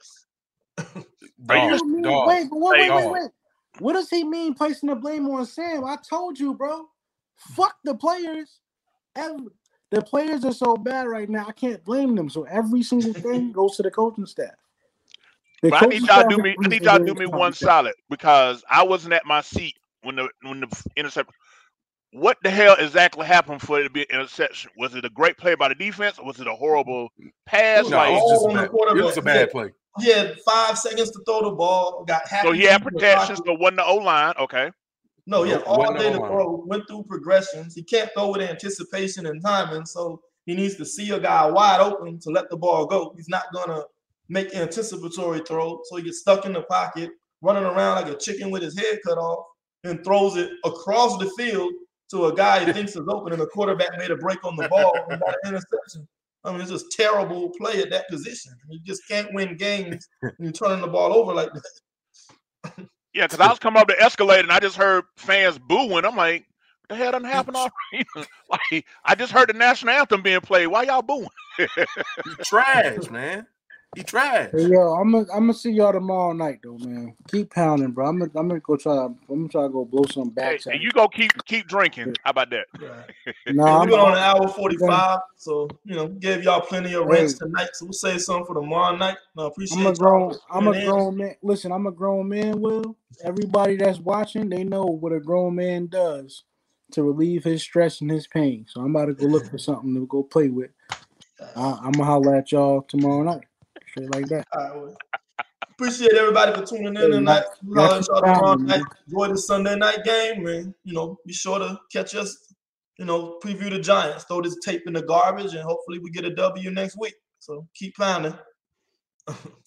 Wait. What does he mean placing the blame on Sam? I told you, bro. Fuck the players. The players are so bad right now, I can't blame them. So every single thing goes to the coaching staff. But I need y'all to do me one solid because I wasn't at my seat when the interception. What the hell exactly happened for it to be an interception? Was it a great play by the defense or was it a horrible pass? No, it was a bad play. He had 5 seconds to throw the ball. So he had protection, so it wasn't the O-line. Okay. No, yeah, all day to throw, went through progressions. He can't throw with anticipation and timing, so he needs to see a guy wide open to let the ball go. He's not going to make anticipatory throw, so he gets stuck in the pocket, running around like a chicken with his head cut off, and throws it across the field to a guy he thinks is open, and the quarterback made a break on the ball and got an interception. I mean, it's just terrible play at that position. You just can't win games when you're turning the ball over like that. Yeah, because I was coming up the escalator and I just heard fans booing. I'm like, what the hell done happened already? Like, I just heard the national anthem being played. Why y'all booing? You trash, man. He trash. Hey, yo, I'm gonna see y'all tomorrow night though, man. Keep pounding, bro. I'm gonna go try. I'm gonna try to go blow some back. Hey, you go keep drinking. How about that? Nah, we're on an hour 45, so gave y'all plenty of rants tonight. So we'll say something for tomorrow night. No, appreciate. I'm a grown man. Listen, I'm a grown man. Will everybody that's watching, they know what a grown man does to relieve his stress and his pain. So I'm about to go look for something to go play with. I'm gonna holler at y'all tomorrow night. Straight like that. All right, well, appreciate everybody for tuning in tonight. Enjoy the Sunday night game, and be sure to catch us preview the Giants, throw this tape in the garbage, and hopefully we get a W next week. So keep pounding.